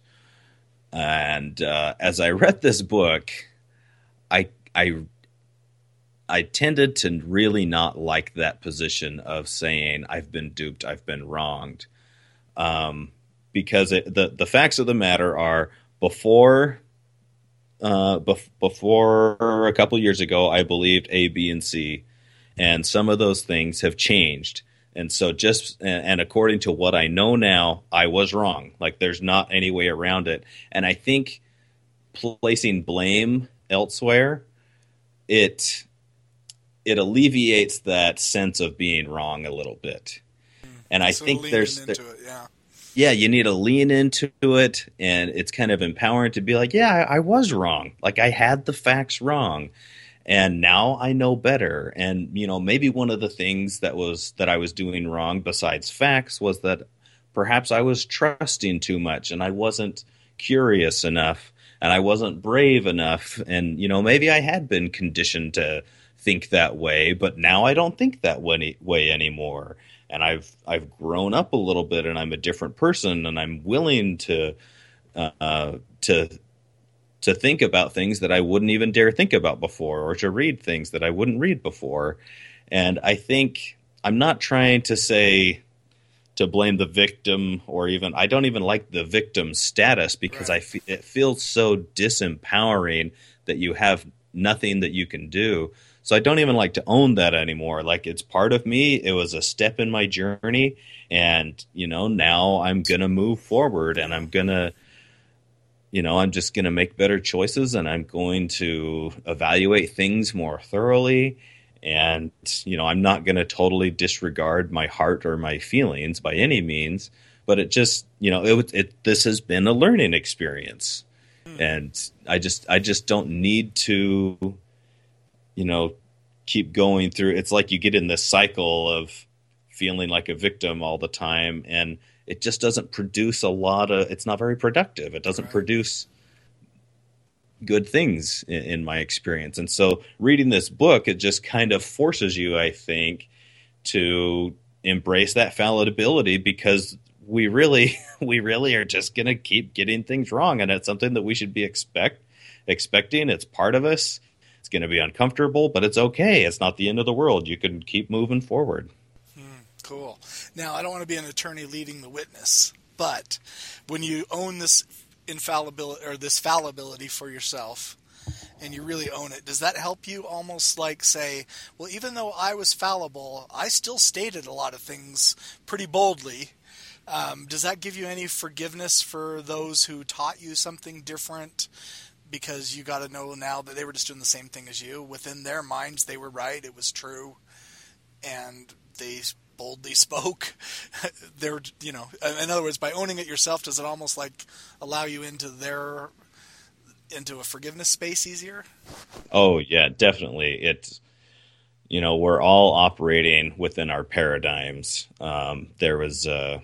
And uh, as I read this book, I I I tended to really not like that position of saying I've been duped, I've been wronged, um, because it, the the facts of the matter are before uh, bef- before a couple years ago I believed A, B, and C, and some of those things have changed. And so just and, and according to what I know now, I was wrong. Like there's not any way around it. And I think placing blame elsewhere, it it alleviates that sense of being wrong a little bit. And I so think there's into it, yeah. yeah, you need to lean into it, and it's kind of empowering to be like, yeah, I, I was wrong. Like I had the facts wrong. And now I know better. And, you know, maybe one of the things that was that I was doing wrong besides facts was that perhaps I was trusting too much and I wasn't curious enough and I wasn't brave enough. And, you know, maybe I had been conditioned to think that way, but now I don't think that way, way anymore. And I've I've grown up a little bit and I'm a different person and I'm willing to uh, to to think about things that I wouldn't even dare think about before, or to read things that I wouldn't read before. And I think I'm not trying to say to blame the victim, or even, I don't even like the victim status, because right. I fe- it feels so disempowering that you have nothing that you can do. So I don't even like to own that anymore. Like, it's part of me. It was a step in my journey. And, you know, now I'm going to move forward, and I'm going to, you know, I'm just going to make better choices, and I'm going to evaluate things more thoroughly. And, you know, I'm not going to totally disregard my heart or my feelings by any means, but it just, you know, it, it this has been a learning experience. Mm. And I just, I just don't need to, you know, keep going through. It's like you get in this cycle of feeling like a victim all the time, and it just doesn't produce a lot of, it's not very productive. It doesn't right. produce good things in, in my experience. And so reading this book, it just kind of forces you, I think, to embrace that fallibility, because we really, we really are just going to keep getting things wrong. And it's something that we should be expect expecting. It's part of us. It's going to be uncomfortable, but it's okay. It's not the end of the world. You can keep moving forward. Hmm, cool. Now, I don't want to be an attorney leading the witness, but when you own this infallibility or this fallibility for yourself, and you really own it, does that help you almost like say, well, even though I was fallible, I still stated a lot of things pretty boldly. Um, does that give you any forgiveness for those who taught you something different? Because you got to know now that they were just doing the same thing as you. Within their minds, they were right. It was true. And they boldly spoke. They're, you know, in other words, by owning it yourself, does it almost like allow you into their, into a forgiveness space easier? Oh yeah, definitely. It's, you know, we're all operating within our paradigms. Um, there was a,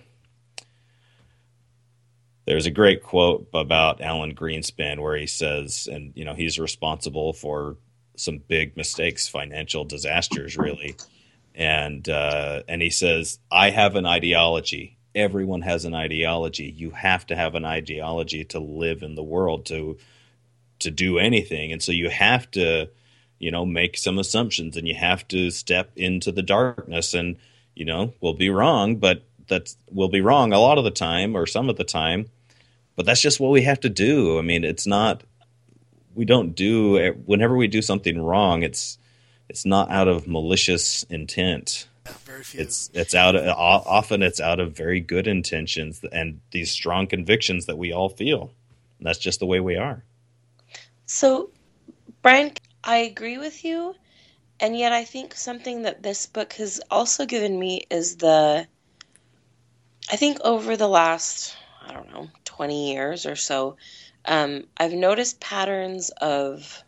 there's a great quote about Alan Greenspan where he says, and, you know, he's responsible for some big mistakes, financial disasters, really. And uh, and he says, I have an ideology. Everyone has an ideology. You have to have an ideology to live in the world, to to do anything. And so you have to, you know, make some assumptions, and you have to step into the darkness. And, you know, we'll be wrong, but that's, we'll be wrong a lot of the time, or some of the time. But that's just what we have to do. I mean, it's not, we don't do, whenever we do something wrong, it's, it's not out of malicious intent. Yeah, very few. It's, it's out of, often it's out of very good intentions and these strong convictions that we all feel. And that's just the way we are. So, Brian, I agree with you. And yet I think something that this book has also given me is the, I think over the last, I don't know, twenty years or so, um, I've noticed patterns of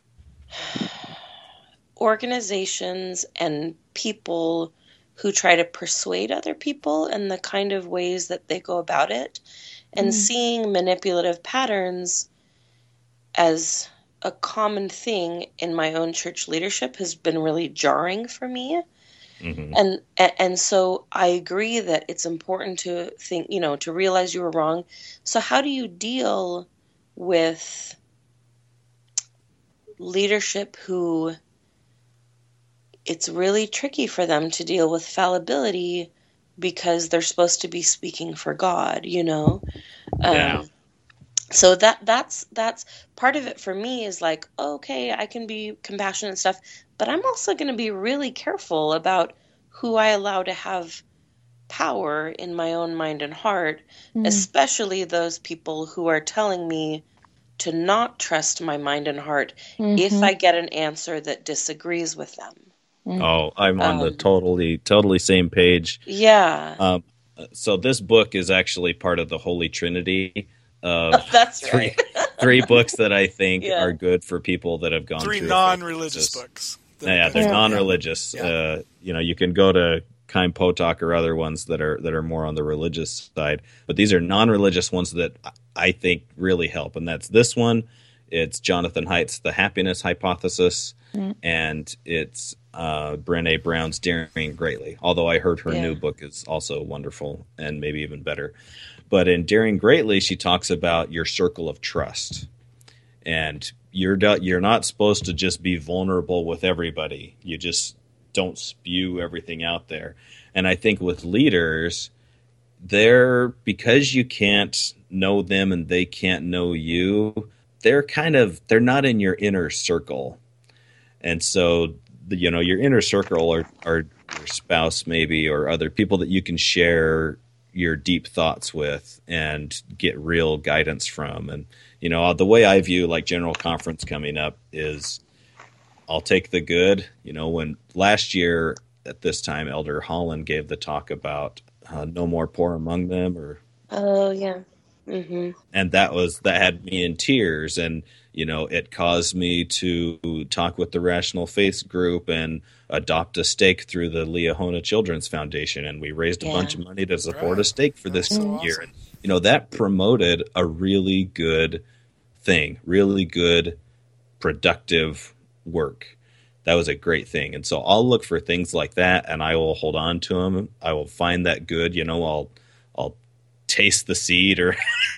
organizations and people who try to persuade other people and the kind of ways that they go about it, and mm. seeing manipulative patterns as a common thing in my own church leadership has been really jarring for me. Mm-hmm. And and so I agree that it's important to think, you know, to realize you were wrong. So how do you deal with leadership who it's really tricky for them to deal with fallibility because they're supposed to be speaking for God, you know? Yeah. Um, so that that's that's part of it for me is like, okay, I can be compassionate and stuff, but I'm also going to be really careful about who I allow to have power in my own mind and heart, mm. especially those people who are telling me to not trust my mind and heart mm-hmm. if I get an answer that disagrees with them. Mm. Oh, I'm on um, the totally, totally same page. Yeah. Um, so this book is actually part of the Holy Trinity. Of oh, that's three, right. three books that I think yeah. are good for people that have gone three through non-religious books. Yeah, they're yeah. non-religious. Yeah. Uh, you know, you can go to Chaim Potok or other ones that are that are more on the religious side, but these are non-religious ones that I think really help. And that's this one. It's Jonathan Haidt's The Happiness Hypothesis, mm. and it's uh, Brené Brown's Daring Greatly. Although I heard her yeah. new book is also wonderful and maybe even better. But in Daring Greatly, she talks about your circle of trust. And you're you're not supposed to just be vulnerable with everybody. You just don't spew everything out there. And I think with leaders, they're because you can't know them and they can't know you, they're kind of they're not in your inner circle. And so, you know, your inner circle are, are your spouse maybe or other people that you can share your deep thoughts with and get real guidance from. And, you know, the way I view like General Conference coming up is I'll take the good. You know, when last year at this time, Elder Holland gave the talk about uh, no more poor among them or. Oh, yeah. Mm-hmm. And that was, that had me in tears. And, you know, it caused me to talk with the Rational Faith group and adopt a stake through the Liahona Children's Foundation. And we raised a yeah. bunch of money to support right. a stake for this so year. Awesome. And, you know, that promoted a really good thing, really good, productive work. That was a great thing. And so I'll look for things like that and I will hold on to them. I will find that good, you know, I'll, I'll taste the seed or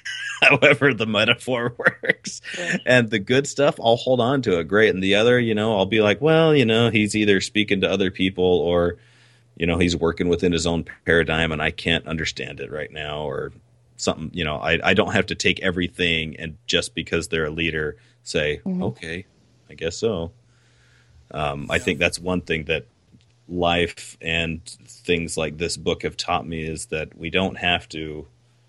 however the metaphor works. Yeah. And the good stuff, I'll hold on to it. Great. And the other, you know, I'll be like, well, you know, he's either speaking to other people or, you know, he's working within his own paradigm and I can't understand it right now or something, you know, I, I don't have to take everything and just because they're a leader say, mm-hmm. okay, I guess so. Um, I think that's one thing that life and things like this book have taught me is that we don't have to,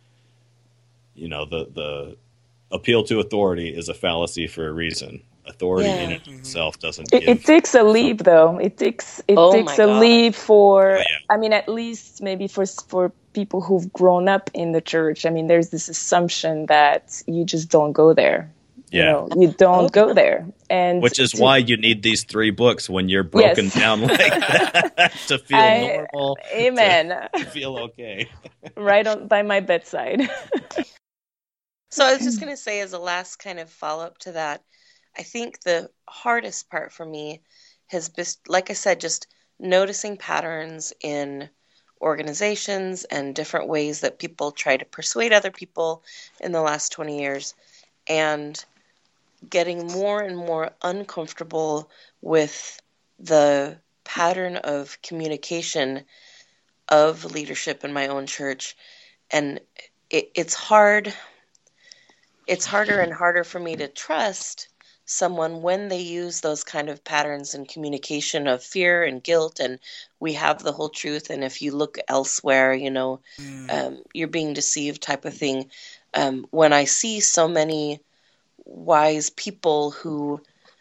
you know, the, the appeal to authority is a fallacy for a reason. Authority yeah. in it itself doesn't it, give. It takes a leap, though. It takes it oh takes a God. leap for, oh, yeah. I mean, at least maybe for for people who've grown up in the church. I mean, there's this assumption that you just don't go there. Yeah. You know, you don't go there. And which is to, why you need these three books when you're broken yes. down like that to feel I, normal. Amen. To, to feel okay. Right on by my bedside. So I was just going to say as a last kind of follow-up to that, I think the hardest part for me has been, like I said, just noticing patterns in organizations and different ways that people try to persuade other people in the last twenty years and getting more and more uncomfortable with the pattern of communication of leadership in my own church. And it, it's hard. It's harder and harder for me to trust someone when they use those kind of patterns in communication of fear and guilt and we have the whole truth and if you look elsewhere, you know, mm. um, you're being deceived type of thing. Um, when I see so many wise people who,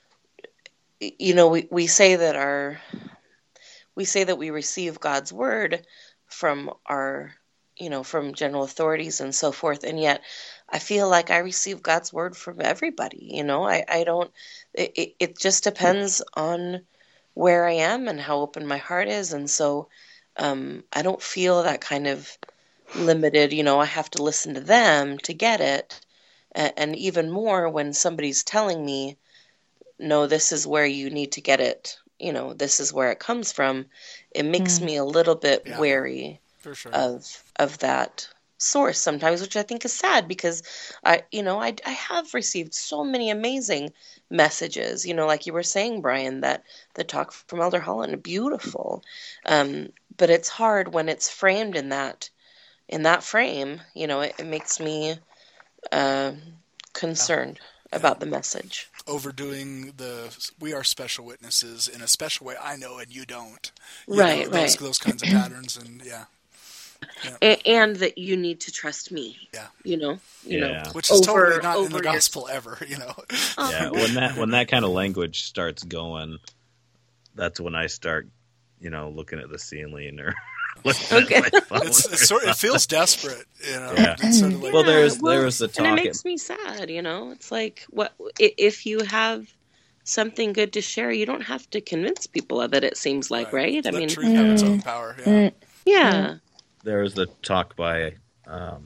you know, we, we say that our, we say that we receive God's word from our, you know, from general authorities and so forth. And yet I feel like I receive God's word from everybody. You know, I, I don't, it, it just depends on where I am and how open my heart is. And so um, I don't feel that kind of limited, you know, I have to listen to them to get it. And, and even more when somebody's telling me, no, this is where you need to get it. You know, this is where it comes from. It makes mm. me a little bit yeah, wary for sure. of of that source sometimes, which I think is sad because I, you know, I, I have received so many amazing messages, you know, like you were saying, Brian, that the talk from Elder Holland, beautiful. Um, but it's hard when it's framed in that, in that frame, you know, it, it makes me uh, concerned yeah. about the message. Overdoing the we are special witnesses in a special way I know and you don't. You right, know, those, right. Those kinds of patterns and yeah. yeah. And, and that you need to trust me. Yeah. You know? You yeah. know. Which is over, totally not in the your... gospel ever, you know. Yeah, when that when that kind of language starts going, that's when I start, you know, looking at the ceiling or okay. It's, it's sort of, it feels desperate, you know. Yeah. It's sort of like, well, there's well, there's the talk. And it makes me sad, you know. It's like what if you have something good to share, you don't have to convince people of it. It seems like, right? right? Let I mean, truth have its own power. Yeah. Yeah. There was the talk by um,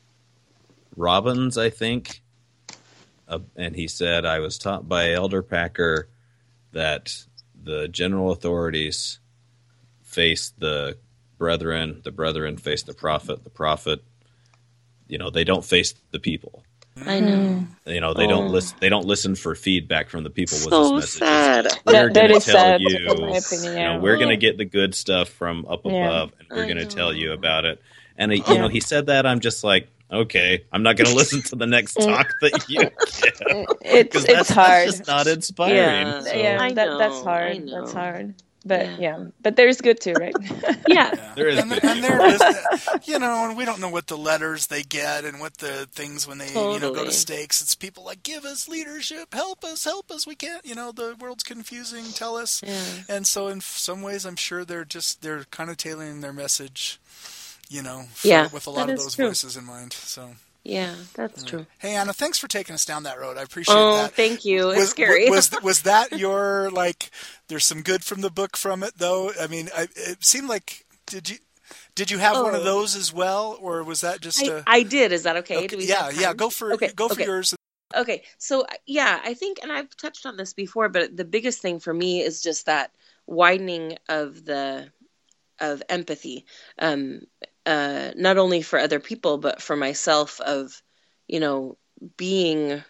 Robbins, I think, uh, and he said, "I was taught by Elder Packer that the general authorities face the brethren, the brethren face the prophet, the prophet, you know, they don't face the people. I know. You know, they oh. don't listen. They don't listen for feedback from the people. So with this message. Sad. We're that, going to tell sad, you. in my opinion, yeah. You know, we're going to get the good stuff from up above, yeah. and we're going to tell you about it. And uh, you yeah. know, he said that. I'm just like, okay, I'm not going to listen to the next talk that you give. It's it's that's, hard. That's just not inspiring. Yeah, so. yeah I that, know, that's hard. I That's hard. But yeah. yeah, but there's good too, right? yeah. yeah. There is and, good and there is, you know, and we don't know what the letters they get and what the things when they, totally. you know, go to stakes. It's people like, give us leadership, help us, help us. We can't, you know, the world's confusing. Tell us. Yeah. And so, in some ways, I'm sure they're just they're kind of tailoring their message, you know, for, yeah, with a lot of those true. voices in mind. So. Yeah, that's yeah. true. Hey, Anna, thanks for taking us down that road. I appreciate oh, that. Oh, thank you. It's was, scary. was was that your, like, there's some good from the book from it, though? I mean, I, it seemed like, did you did you have oh. one of those as well, or was that just I, a... I did. Is that okay? okay. Do we yeah, yeah, go for, okay. go for okay. yours. Okay, so, yeah, I think, and I've touched on this before, but the biggest thing for me is just that widening of the, of empathy, um, uh, not only for other people, but for myself of, you know, being,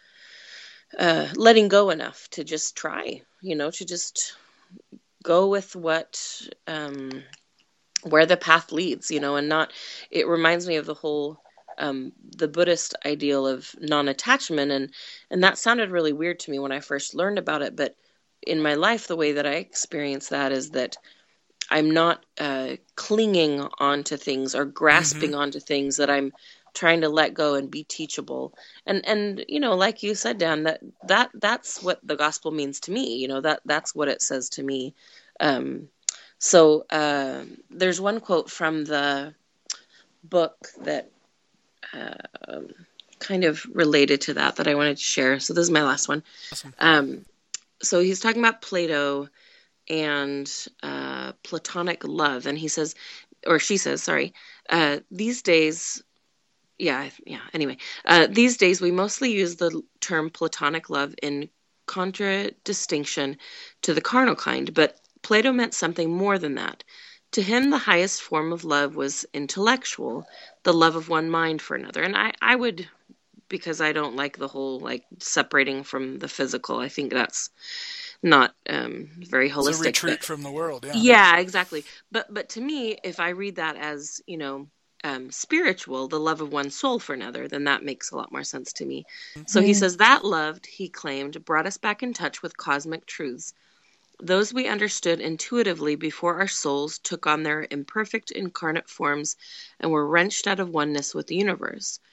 uh, letting go enough to just try, you know, to just go with what, um, where the path leads, you know, and not, it reminds me of the whole, um, the Buddhist ideal of non-attachment. And, and that sounded really weird to me when I first learned about it. But in my life, the way that I experience that is that I'm not, uh, clinging onto things or grasping mm-hmm. onto things, that I'm trying to let go and be teachable. And, and, you know, like you said, Dan, that, that, that's what the gospel means to me. You know, that, that's what it says to me. Um, so, uh, there's one quote from the book that, uh, kind of related to that, that I wanted to share. So this is my last one. Awesome. Um, so he's talking about Plato and, uh, platonic love. And he says, or she says, sorry, uh, these days, Yeah, yeah. Anyway, uh, these days we mostly use the term platonic love in contradistinction to the carnal kind, but Plato meant something more than that. To him, the highest form of love was intellectual, the love of one mind for another. And I, I would, because I don't like the whole like separating from the physical, I think that's not um, very holistic. It's a retreat but, from the world, yeah. Yeah, exactly. But but to me, if I read that as, you know, Um, spiritual, the love of one soul for another, then that makes a lot more sense to me. Mm-hmm. So he says that love, he claimed, brought us back in touch with cosmic truths, those we understood intuitively before our souls took on their imperfect incarnate forms and were wrenched out of oneness with the universe.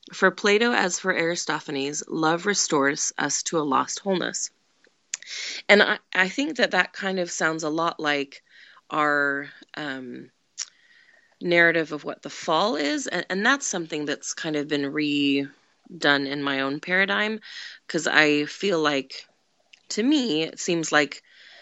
For Plato, as for Aristophanes, love restores us to a lost wholeness. And I, I think that that kind of sounds a lot like our um, narrative of what the fall is. And, and that's something that's kind of been redone in my own paradigm, because I feel like, to me, it seems like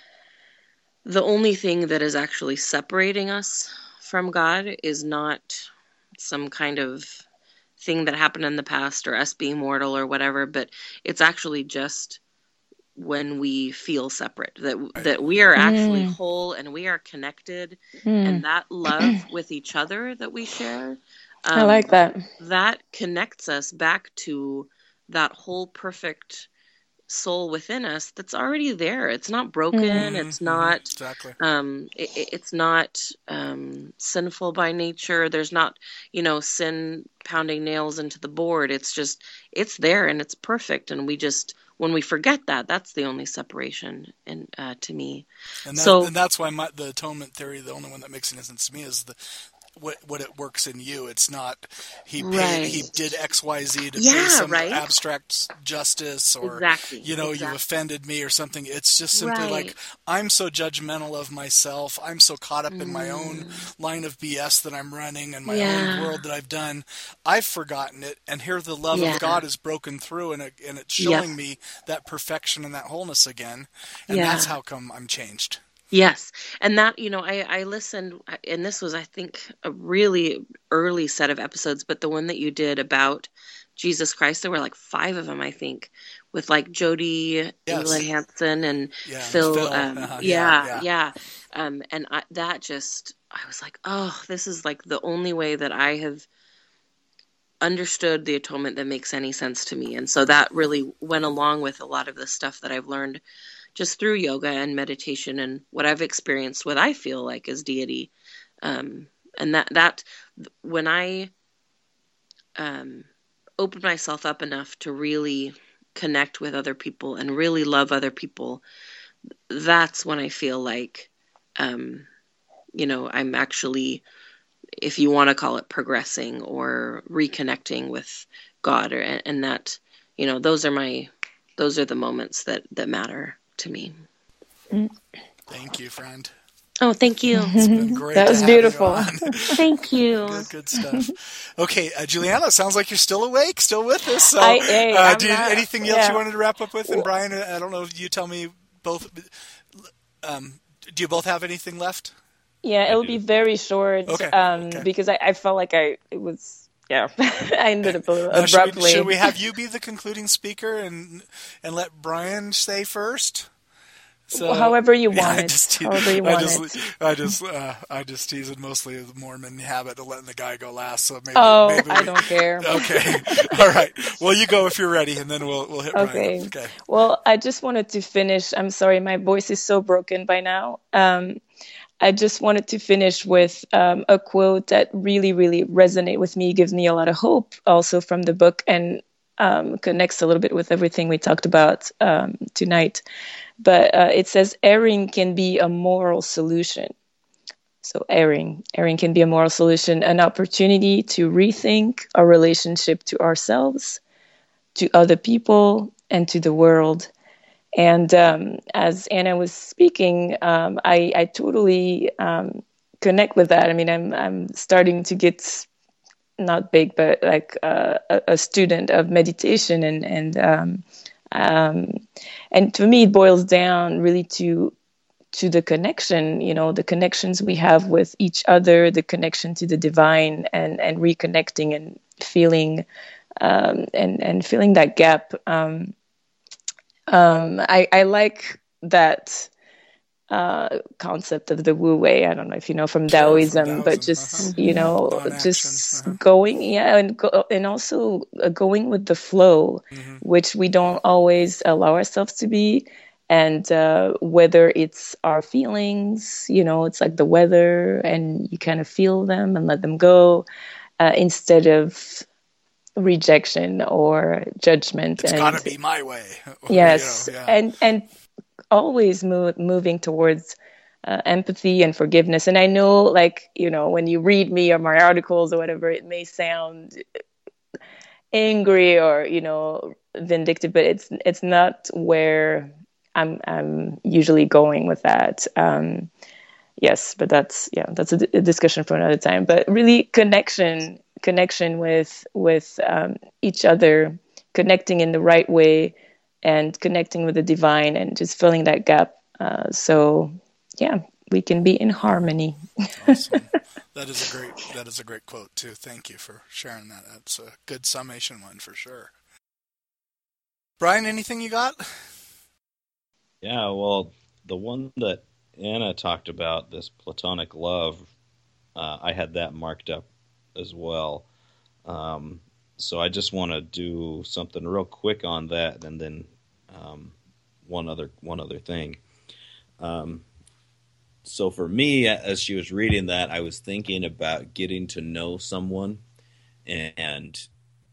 the only thing that is actually separating us from God is not some kind of thing that happened in the past or us being mortal or whatever, but it's actually just when we feel separate, that that we are actually mm. whole and we are connected, mm. and that love with each other that we share, um, I like that. That connects us back to that whole perfect soul within us that's already there. It's not broken. Mm-hmm, it's not exactly. um it, it's not um sinful by nature. There's not, you know, sin pounding nails into the board. It's just, it's there and it's perfect. And we just, when we forget that, that's the only separation in uh, to me. And, that, so, and that's why my, the atonement theory, the only one that makes any sense to me, is the what what it works in you. It's not he paid, right. he did X Y Z to yeah, pay some right? abstract justice, or exactly. you know exactly. you offended me or something. It's just simply right. like, I'm so judgmental of myself. I'm so caught up mm. in my own line of B S that I'm running and my yeah. own world that I've done. I've forgotten it, and here the love yeah. of God is broken through, and it, and it's showing yep. me that perfection and that wholeness again. And yeah. that's how come I'm changed. Yes. And that, you know, I, I listened, and this was, I think, a really early set of episodes, but the one that you did about Jesus Christ, there were like five of them, I think, with like Jody yes. England Hansen and yeah, Phil. Phil. Um, uh-huh. yeah, yeah, yeah. yeah. Um, and I, that just, I was like, oh, this is like the only way that I have understood the atonement that makes any sense to me. And so that really went along with a lot of the stuff that I've learned just through yoga and meditation and what I've experienced, what I feel like is deity. Um, and that, that when I um, opened myself up enough to really connect with other people and really love other people, that's when I feel like, um, you know, I'm actually, if you want to call it, progressing or reconnecting with God, or, and that, you know, those are my, those are the moments that, that matter to me. Thank you, friend. Oh, thank you. It's been great. That was to have beautiful. You on. Thank you. Good, good stuff. Okay, uh, Juliana, sounds like you're still awake, still with us. So, I, hey, uh, I'm do you, not, anything else yeah. you wanted to wrap up with? And Brian, I don't know if you tell me both. Um, do you both have anything left? Yeah, it'll be very short. Okay. Um, okay. because I, I felt like I it was. Yeah, I ended up uh, abruptly. Should we, should we have you be the concluding speaker and and let Brian say first? So, well, however you want yeah, it. Just, however you I want just, it. I just, uh, I just tease it mostly the Mormon habit of letting the guy go last. So maybe, oh, maybe we, I don't care. Okay, all right. Well, you go if you're ready, and then we'll we'll hit okay. Brian. Okay. Well, I just wanted to finish. I'm sorry, my voice is so broken by now. Um, I just wanted to finish with um, a quote that really, really resonates with me, gives me a lot of hope, also from the book, and um, connects a little bit with everything we talked about um, tonight. But uh, it says, erring can be a moral solution. So erring, erring can be a moral solution, an opportunity to rethink our relationship to ourselves, to other people, and to the world. And um, as Anna was speaking, um, I, I totally um, connect with that. I mean, I'm I'm starting to get not big, but like uh, a, a student of meditation, and and um, um, and to me, it boils down really to to the connection. You know, the connections we have with each other, the connection to the divine, and and reconnecting and feeling um, and and filling that gap. Um, Um, I, I like that uh, concept of the Wu Wei. I don't know if you know from Sure, Taoism, from but Taoism, just uh-huh. you know, Non-action, just uh-huh. going, yeah, and go, and also uh, going with the flow, mm-hmm. which we don't always allow ourselves to be. And uh, whether it's our feelings, you know, it's like the weather, and you kind of feel them and let them go, uh, instead of rejection or judgment. It's and got to be my way. Yes, you know, yeah. and and always move, moving towards uh, empathy and forgiveness. And I know, like, you know, when you read me or my articles or whatever, it may sound angry or, you know, vindictive, but it's it's not where I'm I'm usually going with that. Um, yes, but that's yeah, that's a, d- a discussion for another time. But really, connection connection with with um, each other, connecting in the right way, and connecting with the divine, and just filling that gap. Uh, so yeah, we can be in harmony. Awesome. That is a great that is a great quote too. Thank you for sharing that. That's a good summation one for sure. Brian, anything you got? Yeah, well, the one that Anna talked about, this platonic love, uh, I had that marked up as well. Um, so I just want to do something real quick on that, and then um, one other one other thing. Um, so for me, as she was reading that, I was thinking about getting to know someone and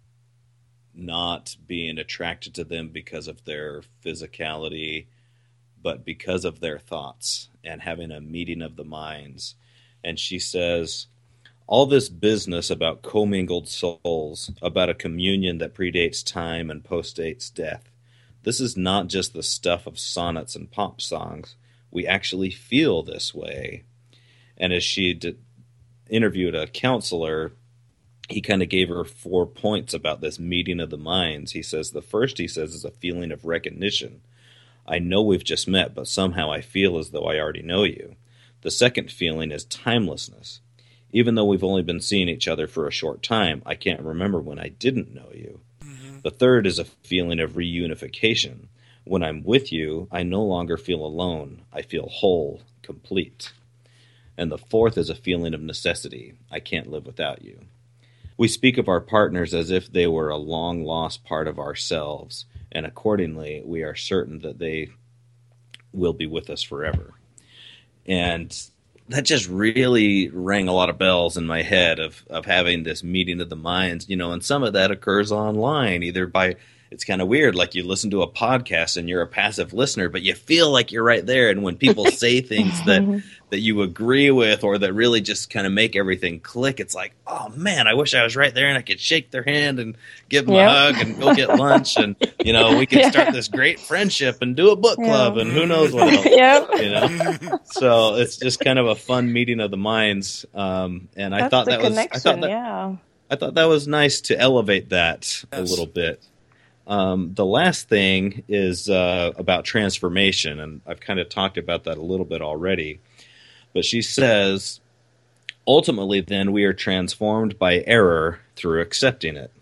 not being attracted to them because of their physicality, but because of their thoughts, and having a meeting of the minds. And she says, all this business about commingled souls, about a communion that predates time and postdates death, this is not just the stuff of sonnets and pop songs. We actually feel this way. And as she did, interviewed a counselor, he kind of gave her four points about this meeting of the minds. He says, the first, he says, is a feeling of recognition. I know we've just met, but somehow I feel as though I already know you. The second feeling is timelessness. Even though we've only been seeing each other for a short time, I can't remember when I didn't know you. Mm-hmm. The third is a feeling of reunification. When I'm with you, I no longer feel alone. I feel whole, complete. And the fourth is a feeling of necessity. I can't live without you. We speak of our partners as if they were a long-lost part of ourselves, and accordingly, we are certain that they will be with us forever. And that just really rang a lot of bells in my head of, of having this meeting of the minds, you know, and some of that occurs online, either by, it's kind of weird, like you listen to a podcast and you're a passive listener, but you feel like you're right there. And when people say things that, that you agree with or that really just kind of make everything click, it's like, oh man, I wish I was right there and I could shake their hand and give them yep. a hug and go get lunch. And, you know, we could yeah. start this great friendship and do a book club yeah. and who knows what else, yep. you know? So it's just kind of a fun meeting of the minds. Um, and That's I thought that was, I thought that, yeah. I thought that was nice to elevate that yes. a little bit. Um, the last thing is uh, about transformation, and I've kind of talked about that a little bit already. But she says, ultimately, then, we are transformed by error through accepting it.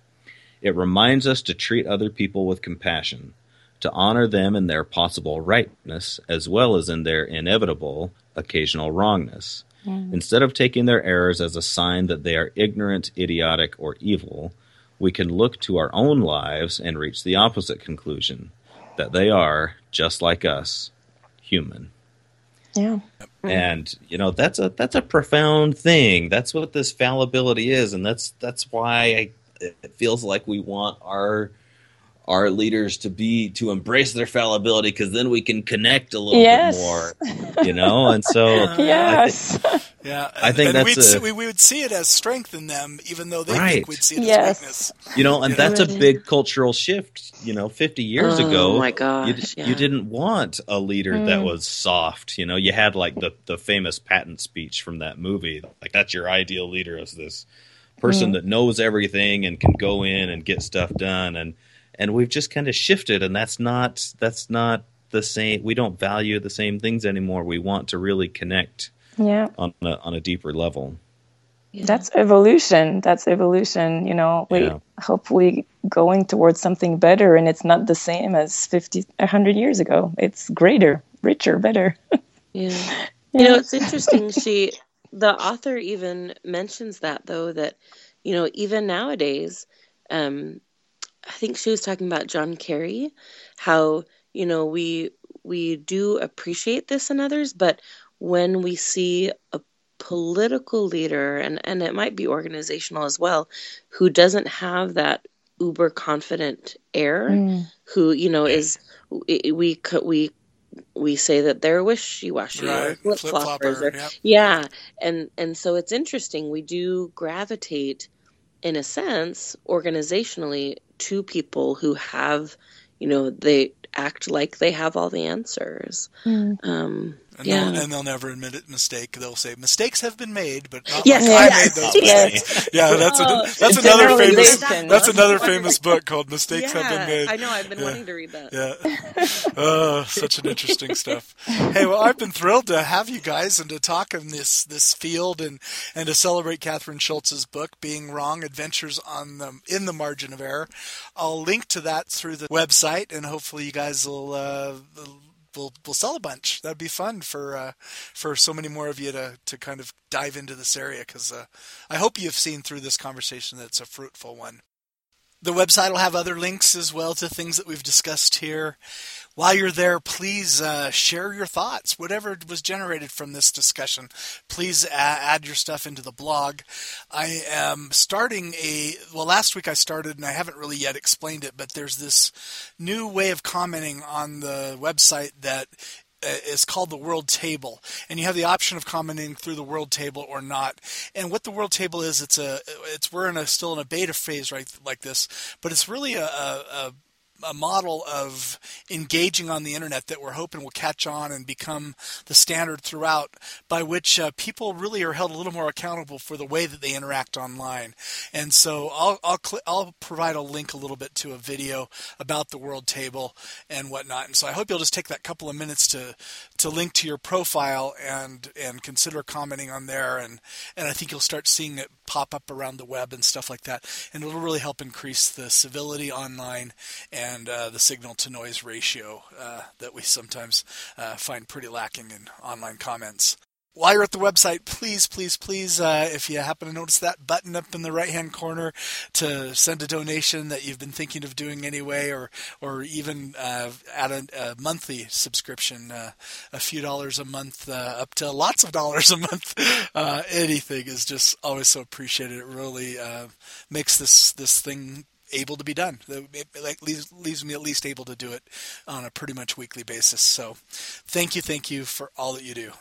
It reminds us to treat other people with compassion, to honor them in their possible rightness, as well as in their inevitable occasional wrongness. Mm. Instead of taking their errors as a sign that they are ignorant, idiotic, or evil, we can look to our own lives and reach the opposite conclusion, that they are, just like us, human. Yeah. And, you know, that's a that's a profound thing. That's what this fallibility is, and that's that's why I, it feels like we want our our leaders to be to embrace their fallibility, because then we can connect a little yes. bit more, you know. And so, yes. I think, yeah, I think and that's we'd, a, we, we would see it as strength in them, even though they right. think we'd see it yes. as weakness. You know, and you that's know? a big cultural shift. You know, fifty years oh, ago, my gosh, you, yeah. you didn't want a leader mm. that was soft. You know, you had like the, the famous Patton speech from that movie. Like, that's your ideal leader, is this person mm. that knows everything and can go in and get stuff done. And and we've just kind of shifted, and that's not that's not the same. We don't value the same things anymore. We want to really connect yeah. on a, on a deeper level. Yeah. That's evolution. That's evolution. You know, we yeah. hopefully going towards something better, and it's not the same as fifty, a hundred years ago. It's greater, richer, better. yeah. yeah. You know, it's interesting. She, the author, even mentions that though, that, you know, even nowadays, um, I think she was talking about John Kerry, how, you know, we we do appreciate this in others, but when we see a political leader, and, and it might be organizational as well, who doesn't have that uber confident air, mm. who, you know, is, we we we, we say that they're wishy-washy right. or flip-floppers. Or, yep. Yeah, and, and so it's interesting. We do gravitate in a sense, organizationally, to people who have, you know, they act like they have all the answers. Mm. Um, and, yeah. they'll, and they'll never admit it mistake. They'll say mistakes have been made, but not yes, like yes, I made those mistakes. yes. Yeah, that's oh, a, that's another famous that that's another famous book called Mistakes yeah, Have Been Made. I know. I've been yeah. wanting to read that. Yeah. Oh, such an interesting stuff. Hey, well, I've been thrilled to have you guys and to talk in this this field and and to celebrate Kathryn Schulz's book, Being Wrong: Adventures on the in the Margin of Error. I'll link to that through the website, and hopefully you guys will. Uh, We'll we'll sell a bunch. That'd be fun for uh, for so many more of you to, to kind of dive into this area, because uh, I hope you've seen through this conversation that it's a fruitful one. The website will have other links as well to things that we've discussed here. While you're there, please uh, share your thoughts. Whatever was generated from this discussion, please add your stuff into the blog. I am starting a, well, last week I started, and I haven't really yet explained it, but there's this new way of commenting on the website that is called the World Table, and you have the option of commenting through the World Table or not. And what the World Table is, it's a, it's we're in a still in a beta phase right like this, but it's really a, a, a model of engaging on the internet that we're hoping will catch on and become the standard throughout, by which uh, people really are held a little more accountable for the way that they interact online. And so I'll I'll, cl- I'll provide a link a little bit to a video about the World Table and whatnot. And so I hope you'll just take that couple of minutes to to link to your profile and and consider commenting on there. And, and I think you'll start seeing it pop up around the web and stuff like that. And it'll really help increase the civility online and and uh, the signal-to-noise ratio uh, that we sometimes uh, find pretty lacking in online comments. While you're at the website, please, please, please, uh, if you happen to notice that button up in the right-hand corner to send a donation that you've been thinking of doing anyway, or or even uh, add a, a monthly subscription, uh, a few dollars a month, uh, up to lots of dollars a month. Uh, anything is just always so appreciated. It really uh, makes this this thing able to be done. It like leaves, leaves me at least able to do it on a pretty much weekly basis. So thank you, thank you for all that you do.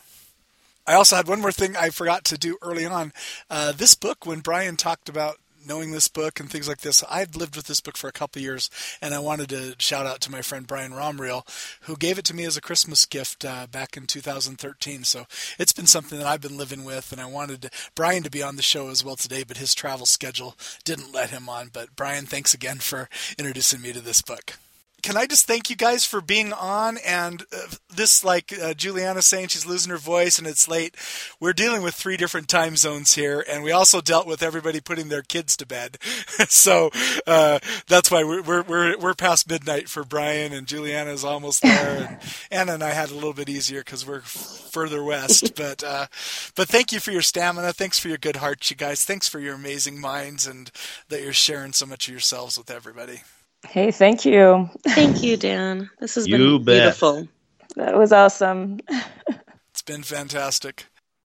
I also had one more thing I forgot to do early on. Uh, this book, when Brian talked about knowing this book and things like this, I've lived with this book for a couple of years, and I wanted to shout out to my friend Brian Romriel, who gave it to me as a Christmas gift uh, back in two thousand thirteen. So it's been something that I've been living with, and I wanted to, Brian to be on the show as well today, but his travel schedule didn't let him on. But Brian, thanks again for introducing me to this book. Can I just thank you guys for being on? And uh, this, like uh, Juliana saying she's losing her voice and it's late, we're dealing with three different time zones here, and we also dealt with everybody putting their kids to bed. So uh, that's why we're, we're we're we're past midnight for Brian, and Juliana's almost there, and Anna and I had it a little bit easier because we're f- further west. But uh, but thank you for your stamina. Thanks for your good hearts, you guys. Thanks for your amazing minds, and that you're sharing so much of yourselves with everybody. Hey, thank you. Thank you, Dan. This has You been bet. beautiful. That was awesome. It's been fantastic.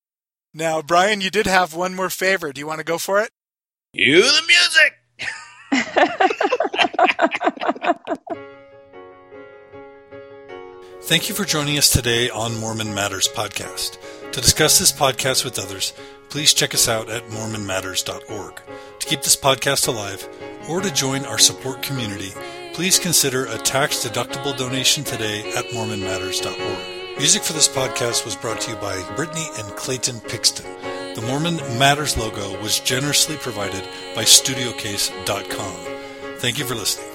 Now, Brian, you did have one more favor. Do you want to go for it? Cue the music! Thank you for joining us today on Mormon Matters Podcast. To discuss this podcast with others, please check us out at mormon matters dot org. To keep this podcast alive, or to join our support community, please consider a tax-deductible donation today at mormon matters dot org. Music for this podcast was brought to you by Brittany and Clayton Pixton. The Mormon Matters logo was generously provided by studio case dot com. Thank you for listening.